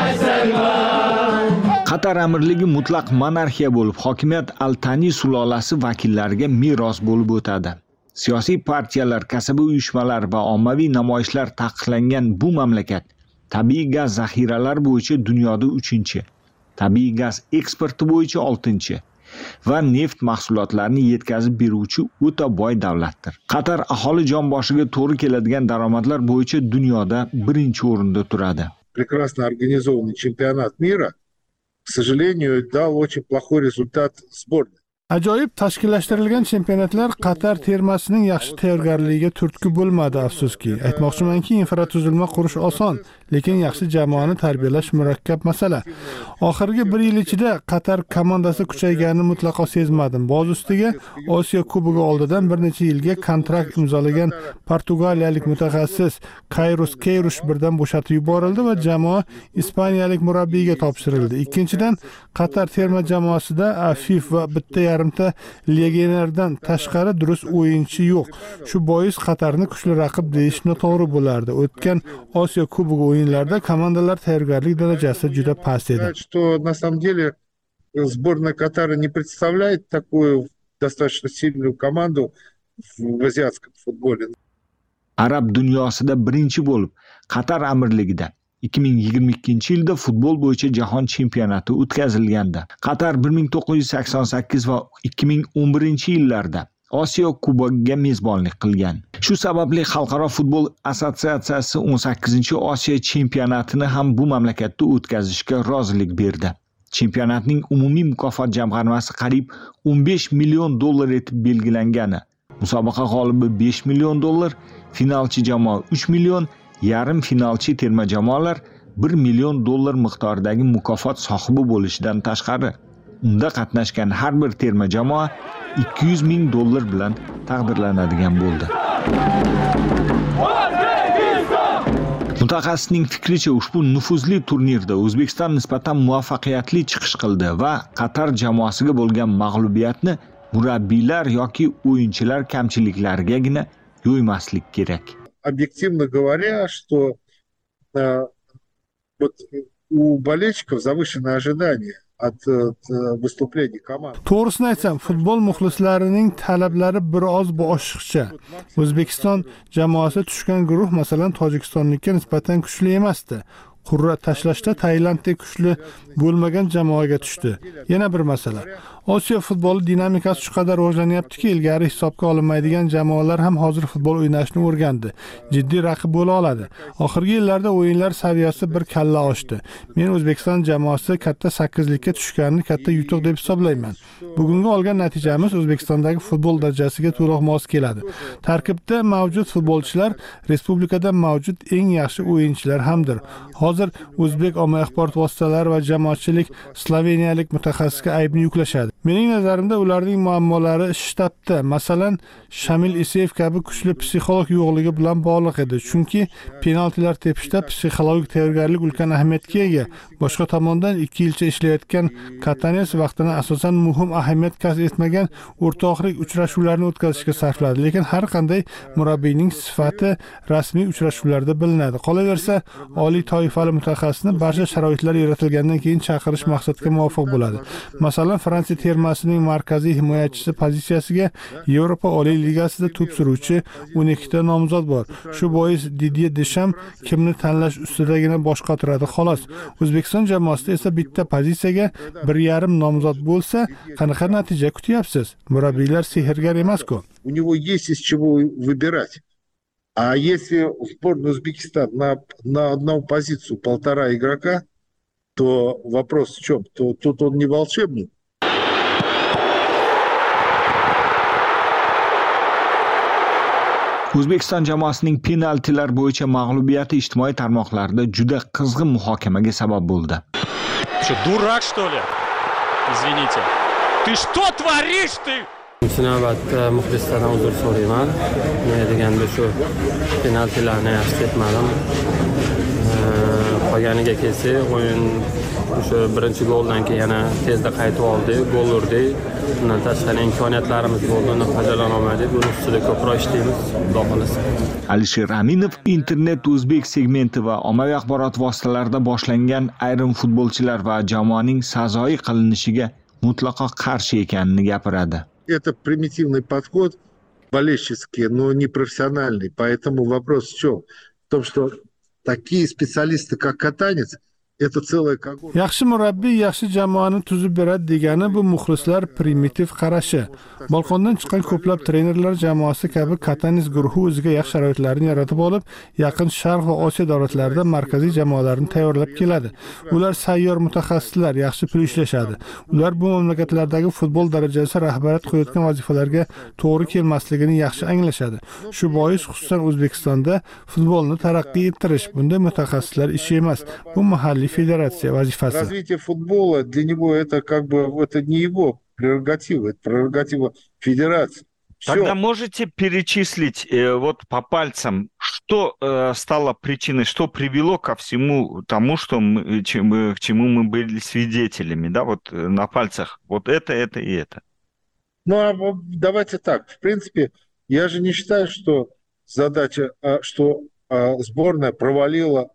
Qatar amirligi mutlaq monarxiya bo'lib, hokimiyat Al-Tani sulolasi vakillariga meros bo'lib o'tadi. Siyosiy partiyalar, kasaba uyushmalari va ommaviy namoyishlar taqiqlangan bu mamlakat tabiiy gaz zaxiralari bo'yicha dunyoda uchinchi, tabiiy gaz eksporti bo'yicha oltinchi va neft mahsulotlarini yetkazib beruvchi o'ta boy davlatdir. Qatar aholi jon boshiga to'g'ri keladigan daromadlar bo'yicha dunyoda birinchi o'rinda turadi. Прекрасно организованный чемпионат мира, к сожалению, дал очень плохой результат сборной. Ajoyib tashkillashtirilgan chempionatlar Qatar termasining yaxshi tayyorgarligiga turtki bo'lmadi, afsuski. Aytmoqchimanki, infratuzilma qurish oson, lekin yaxshi jamoani tarbiyalash murakkab masala. Oxirgi bir yil ichida Qatar komandasi kuchayganini mutlaqo sezmadim. Boz ustiga Osiyo kubogi oldidan bir necha yilga kontrakt imzolagan portugaliyalik mutaxassis Kairos Keirush birdan bo'shatib yuborildi va jamoa ispaniyalik murabbiyga topshirildi. Ikkinchidan, Qatar terma jamoasida Afif va bitta yarimta legionerdan tashqari durust o'yinchi yo'q. Shu bois Qatarni kuchli raqib deyish noto'g'ri bo'lardi. O'tgan Osiyo kubogi o'yinlarida komandalar tayyorgarlik darajasi juda past edi. Что на самом деле сборная Катара не представляет такую достаточно сильную команду в азиатском футболе. Arab dunyosida birinchi bo'lib Qatar amirligida ikki ming yigirma ikkinchi yilda futbol bo'yicha jahon chempionati o'tkazilganda, Qatar bir ming to'qqiz yuz sakson sakkiz va ikki ming o'n birinchi yillarda Osiyo kubogiga mezbonlik qilgan. Shu sababli Xalqaro futbol assotsiatsiyasi o'n sakkizinchi Osiyo chempionatini ham bu mamlakatda o'tkazishga rozilik berdi. Chempionatning umumiy mukofot jamg'armasi qariyb o'n besh million dollar etib belgilangani. Musobaqa g'olibi besh million dollar, finalchi jamoa uch million, yarim finalchi terma jamoalar bir million dollar miqdoridagi mukofot sohibi bo'lishidan tashqari, unda qatnashgan har bir terma jamoa ikki yuz ming dollar bilan taqdirlanadigan bo'ldi. Mutaxassisning fikricha, ushbu nufuzli turnirda O'zbekiston nisbatan muvaffaqiyatli chiqish qildi va Qatar jamoasiga bo'lgan mag'lubiyatni murabbiylar yoki o'yinchilar kamchiliklarigagina yo'ymaslik kerak. Объективно говоря, что э, вот у болельщиков завышенные ожидания от, от выступлений команд. To'g'risini aytsam, futbol muxlislarining talablari biroz bo'shiqcha. O'zbekiston jamoasi tushgan guruh, masalan, Tojikistonlikka nisbatan kuchli emasdi. Qurra tashlashda Tailanddek kuchli bo'lmagan jamoaga tushdi. Yana bir masala. Osiyo futboli dinamikasi shu qadar rivojlanyaptiki, ilgari hisobga olinmaydigan jamoalar ham hozir futbol o'ynashni o'rgandi. Jiddiy raqib bo'la oladi. Oxirgi yillarda o'yinlar saviyasi bir kalla oshdi. Men O'zbekiston jamoasi katta sakkizlikka tushganini katta yutuq deb hisoblayman. Bugungi olgan natijamiz O'zbekistondagi futbol darajasiga to'liq mos keladi. Tarkibda mavjud futbolchilar respublikada mavjud eng yaxshi o'yinchilar hamdir. Hozir o'zbek ommaviy axborot vositalari va jamoatchilik sloveniyalik mutaxassisga aybni yuklashadi. Mening nazarimda ularning muammolari shtabda, masalan, Shamil Iseyev kabi kuchli psixolog yo'qligi bilan bog'liq edi. Chunki penaltilar tepishda psixologik tayyorgarlik ulkan ahamiyatga ega. Boshqa tomondan ikki yilcha ishlayotgan Katanes vaqtini asosan muhim ahamiyat kasb etmagan o'rtoqlik uchrashuvlarini o'tkazishga sarfladi. Lekin har qanday murabbiyning sifati rasmiy uchrashuvlarda bilinadi. Qolaversa, oliy toifa toifali mutaxassisni barcha sharoitlar yaratilgandan keyin chaqirish maqsadga muvofiq bo'ladi. Masalan, Fransiya termasining markaziy himoyachisi pozitsiyasiga Yevropa Oliy Ligasida to'p suruvchi o'n ikkita nomzod bor. Shu bois Didier Deschamps kimni tanlash ustidagina bosh qotiradi xolos. O'zbekiston jamoasida esa bitta pozitsiyaga bir yarim nomzod bo'lsa, qanaqa natija kutyapsiz? Murabbiylar sehrgar emas-ku. У него есть из чего выбирать. А если в сборную Узбекистан на, на одну позицию полтора игрока, то вопрос в чем? То тут он не волшебник. O'zbekiston jamoasining penaltilar bo'yicha mag'lubiyati ijtimoiy tarmoqlarda juda qizg'in muhokamaga sabab bo'ldi. Что, дурак, что ли? Извините. Ты что творишь ты? Navbatda muxlislardan uzr so'rayman. Nima deganda shu penaltilarni yaxshi tepmadim. Qolganiga kelsak, o'yin o'sha birinchi goldan keyin yana tezda qaytib oldik, gol urdik. Bundan tashqari imkoniyatlarimiz bo'ldi, uni foydalana olmadik. Buni ustida ko'proq ishlaymiz, Xudo xolasa. Alisher Aminov internet o'zbek segmenti va ommaviy axborot vositalarida boshlangan ayrim futbolchilar va jamoaning sazoyi qilinishiga mutlaqo qarshi ekanini gapiradi. Это примитивный подход, болельческий, но не профессиональный. Поэтому вопрос в чем? В том, что такие специалисты, как Катанец, это целая когорта. Yaxshi murabbiy yaxshi jamoani tuzib beradi degani bu muxlislar primitiv qarashi. Balkondan chiqqan ko'plab trenerlar jamoasi kabi Katanis guruhi o'ziga yaxshi sharoitlarni yaratib olib, yaqin Sharq va Osiyo davlatlarida markaziy jamoalarni tayyorlab keladi. Ular sayyor mutaxassislar, yaxshi pul ishlashadi. Ular bu mamlakatlardagi futbol darajasi rahbariyat qo'yayotgan vazifalarga to'g'ri kelmasligini yaxshi anglashadi. Shu bois xususan O'zbekistonda futbolni taraqqiy ettirish bunday mutaxassislar ishi emas. Bu mahalliy federatsiya vazifasi. Развитие футбола для него это как бы это не его прерогатива, это прерогатива федерации. Всё. Тогда можете перечислить э, вот по пальцам, что э, стало причиной, что привело ко всему тому, что мы, чем, к чему мы были свидетелями, да, вот э, на пальцах, вот это, это и это. Ну, а давайте так, в принципе, я же не считаю, что задача, что сборная провалила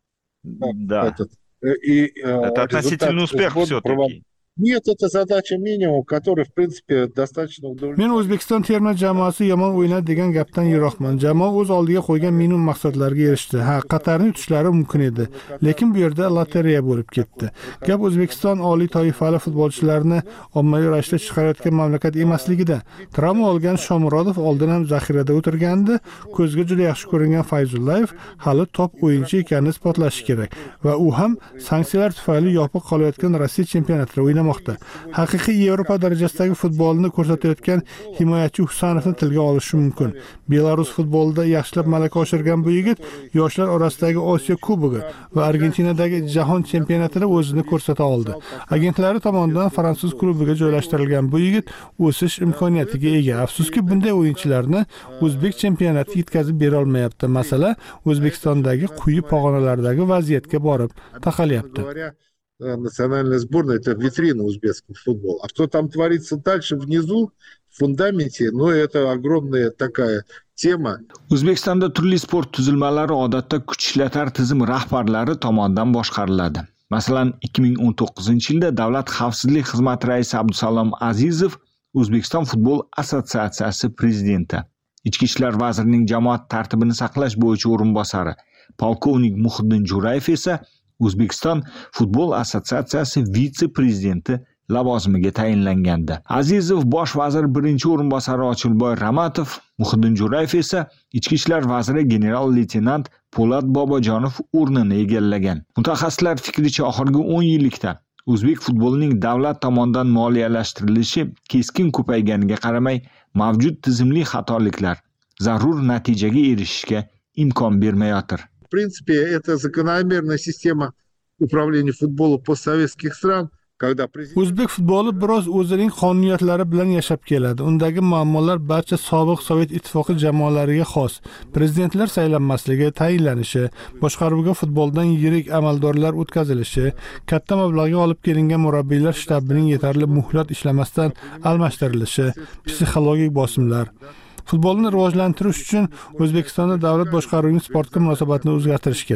да. этот, и, это относительный успех все-таки. Нет, это задача минимум, который, в принципе, достаточно удовлетворяет. Men O'zbekiston terma jamoasi yomon o'ynadi degan gapdan yiroqman. Jamoa o'z oldiga qo'ygan minimum maqsadlarga erishdi. Ha, Qatarni yutishlari mumkin edi, lekin bu yerda lotereya bo'lib ketdi. Gap O'zbekiston oliy toifali futbolchilarini ommaviy ravishda chiqarayotgan mamlakat emasligida. Travma olgan Shomurodov oldin ham zaxirada o'tirgandi, ko'zga juda yaxshi ko'ringan Fayzullayev hali top o'yinchi ekanini isbotlashi kerak va u ham sanksiyalar tufayli yopiq qolayotgan Rossiya chempionatida o'ynaydi. Haqiqiy Yevropa darajasidagi futbolni ko'rsatayotgan himoyachi Husanovni tilga olish mumkin. Belarus futbolida yaxshilab malaka oshirgan bu yigit yoshlar orasidagi Osiyo Kubogi va Argentinadagi jahon chempionatida o'zini ko'rsata oldi. Agentlari tomonidan fransuz klubiga joylashtirilgan bu yigit o'sish imkoniyatiga ega. Afsuski bunday o'yinchilarni o'zbek chempionati yetkazib bera olmayapti. Masala O'zbekistondagi quyi pog'onalardagi vaziyatga borib taqalyapti. Национальная сборная – это витрина узбекского футбола. А что там творится дальше, внизу, в фундаменте, ну, это огромная такая tема. O'zbekistonda turli sport tuzilmalari odatda kuch ishlatar tizim rahbarlari tomonidan boshqariladi. Masalan, ikki ming o'n to'qqizinchi yilda Davlat xavfsizlik xizmati raisi Abdusalom Azizov O'zbekiston futbol assotsiatsiyasi prezidenti, Ichki ishlar vazirining jamoat tartibini saqlash bo'yicha o'rinbosari polkovnik Muhiddin Jo'rayev esa O'zbekiston futbol assotsiatsiyasi vitse-prezidenti lavozimiga tayinlangandi. Azizov bosh vazir birinchi o'rinbosari Ochilboy Ramatov, Muhiddin Jo'rayev esa ichki ishlar vaziri general-leytenant Po'lat Bobojonov o'rnini egallagan. Mutaxassislar fikricha oxirgi o'n yillikda o'zbek futbolining davlat tomonidan moliyalashtirilishi keskin ko'payganiga qaramay, mavjud tizimli xatoliklar zarur natijaga erishishga imkon bermayotir. В принципе, это закономерная система управления футболом постсоветских стран, когда президент... O'zbek futboli biroz o'zining qonuniyatlari bilan yashab keladi. Undagi muammolar barcha sobiq Sovet ittifoqi jamoalariga xos. Prezidentlar saylanmasligi, tayinlanishi, boshqaruvga futboldan yirik amaldorlar o'tkazilishi, katta mablag'ga olib kelingan murabbiylar shtabining yetarli muhlat ishlamasdan almashtirilishi, psixologik bosimlar. Futbolni rivojlantirish uchun O'zbekistonda davlat boshqaruvining sportga munosabatini o'zgartirish kerak.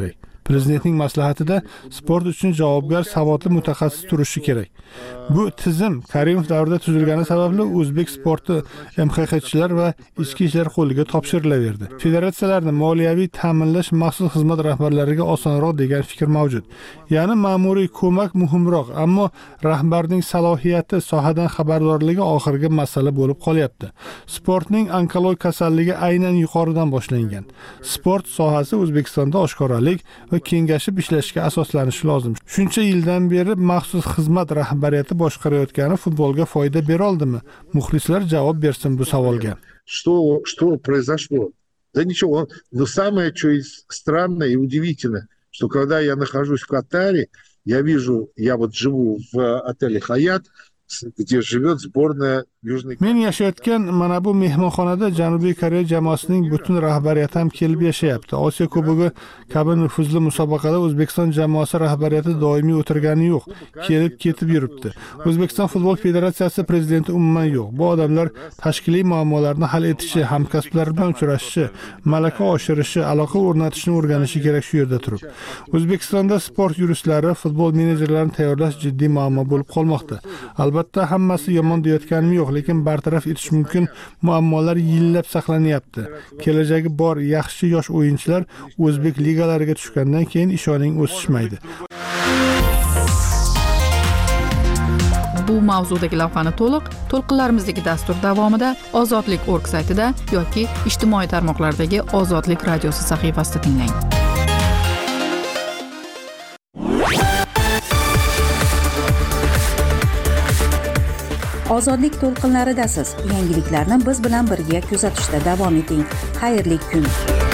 Prezidentning maslahatida sport uchun javobgar, savodli mutaxassis turishi kerak. Bu tizim Karimov davrida tuzilgani sababli o'zbek sporti M X Xchilar va ichki ishlar qo'liga topshirilaverdi. Federatsiyalarni moliyaviy ta'minlash maxsus xizmat rahbarlariga osonroq degan fikr mavjud. Ya'ni ma'muriy ko'mak muhimroq, ammo rahbarning salohiyati, sohadan xabardorligi oxirgi masala bo'lib qolyapti. Sportning onkologik kasalligi aynan yuqoridan boshlangan. Sport sohasi O'zbekistonda oshkoralik va kengashib ishlashga asoslanishi lozim. Shuncha yildan beri maxsus xizmat rahbariyati boshqarayotgani futbolga foyda bera oldimi? Muxlislar javob bersin bu savolga. Что что произошло? Да ничего, но самое что странное и удивительное, что когда я нахожусь в Катаре, я вижу, я вот живу в отеле Хаят, где живет сборная Южной Кореи. Men yashayotgan mana bu mehmonxonada Janubiy Koreya jamoasining butun rahbariyati ham kelib yashayapti. Osiyo Kubogi kabi nufuzli musobaqada O'zbekiston jamoasi rahbariyati doimiy o'tirgani yo'q, kelib ketib yuribdi. O'zbekiston futbol federatsiyasi prezidenti umuman yo'q. Bu odamlar tashkiliy muammolarni hal etishi, hamkasblar bilan uchrashishi, malaka oshirishi, aloqa o'rnatishni o'rganishi kerak shu yerda turib. O'zbekistonda sport yuristlari, futbol menejerlarini tayyorlash jiddiy muammo bo'lib qolmoqda. Albatta hammasi yomon deyotganim yo'q, lekin bartaraf etish mumkin muammolar yillab saqlanyapti. Kelajagi bor yaxshi yosh o'yinchilar o'zbek ligalariga tushgandan keyin ishoning o'sishmaydi. Bu mavzudagi lavhani to'liq to'lqinlarimizdagi dastur davomida ozodlik org saytida yoki ijtimoiy tarmoqlardagi Ozodlik radiosi sahifasida tinglang. Ozodlik to'lqinlaridasiz. Yangiliklarni biz bilan birga kuzatishda davom eting. Xayrli kun.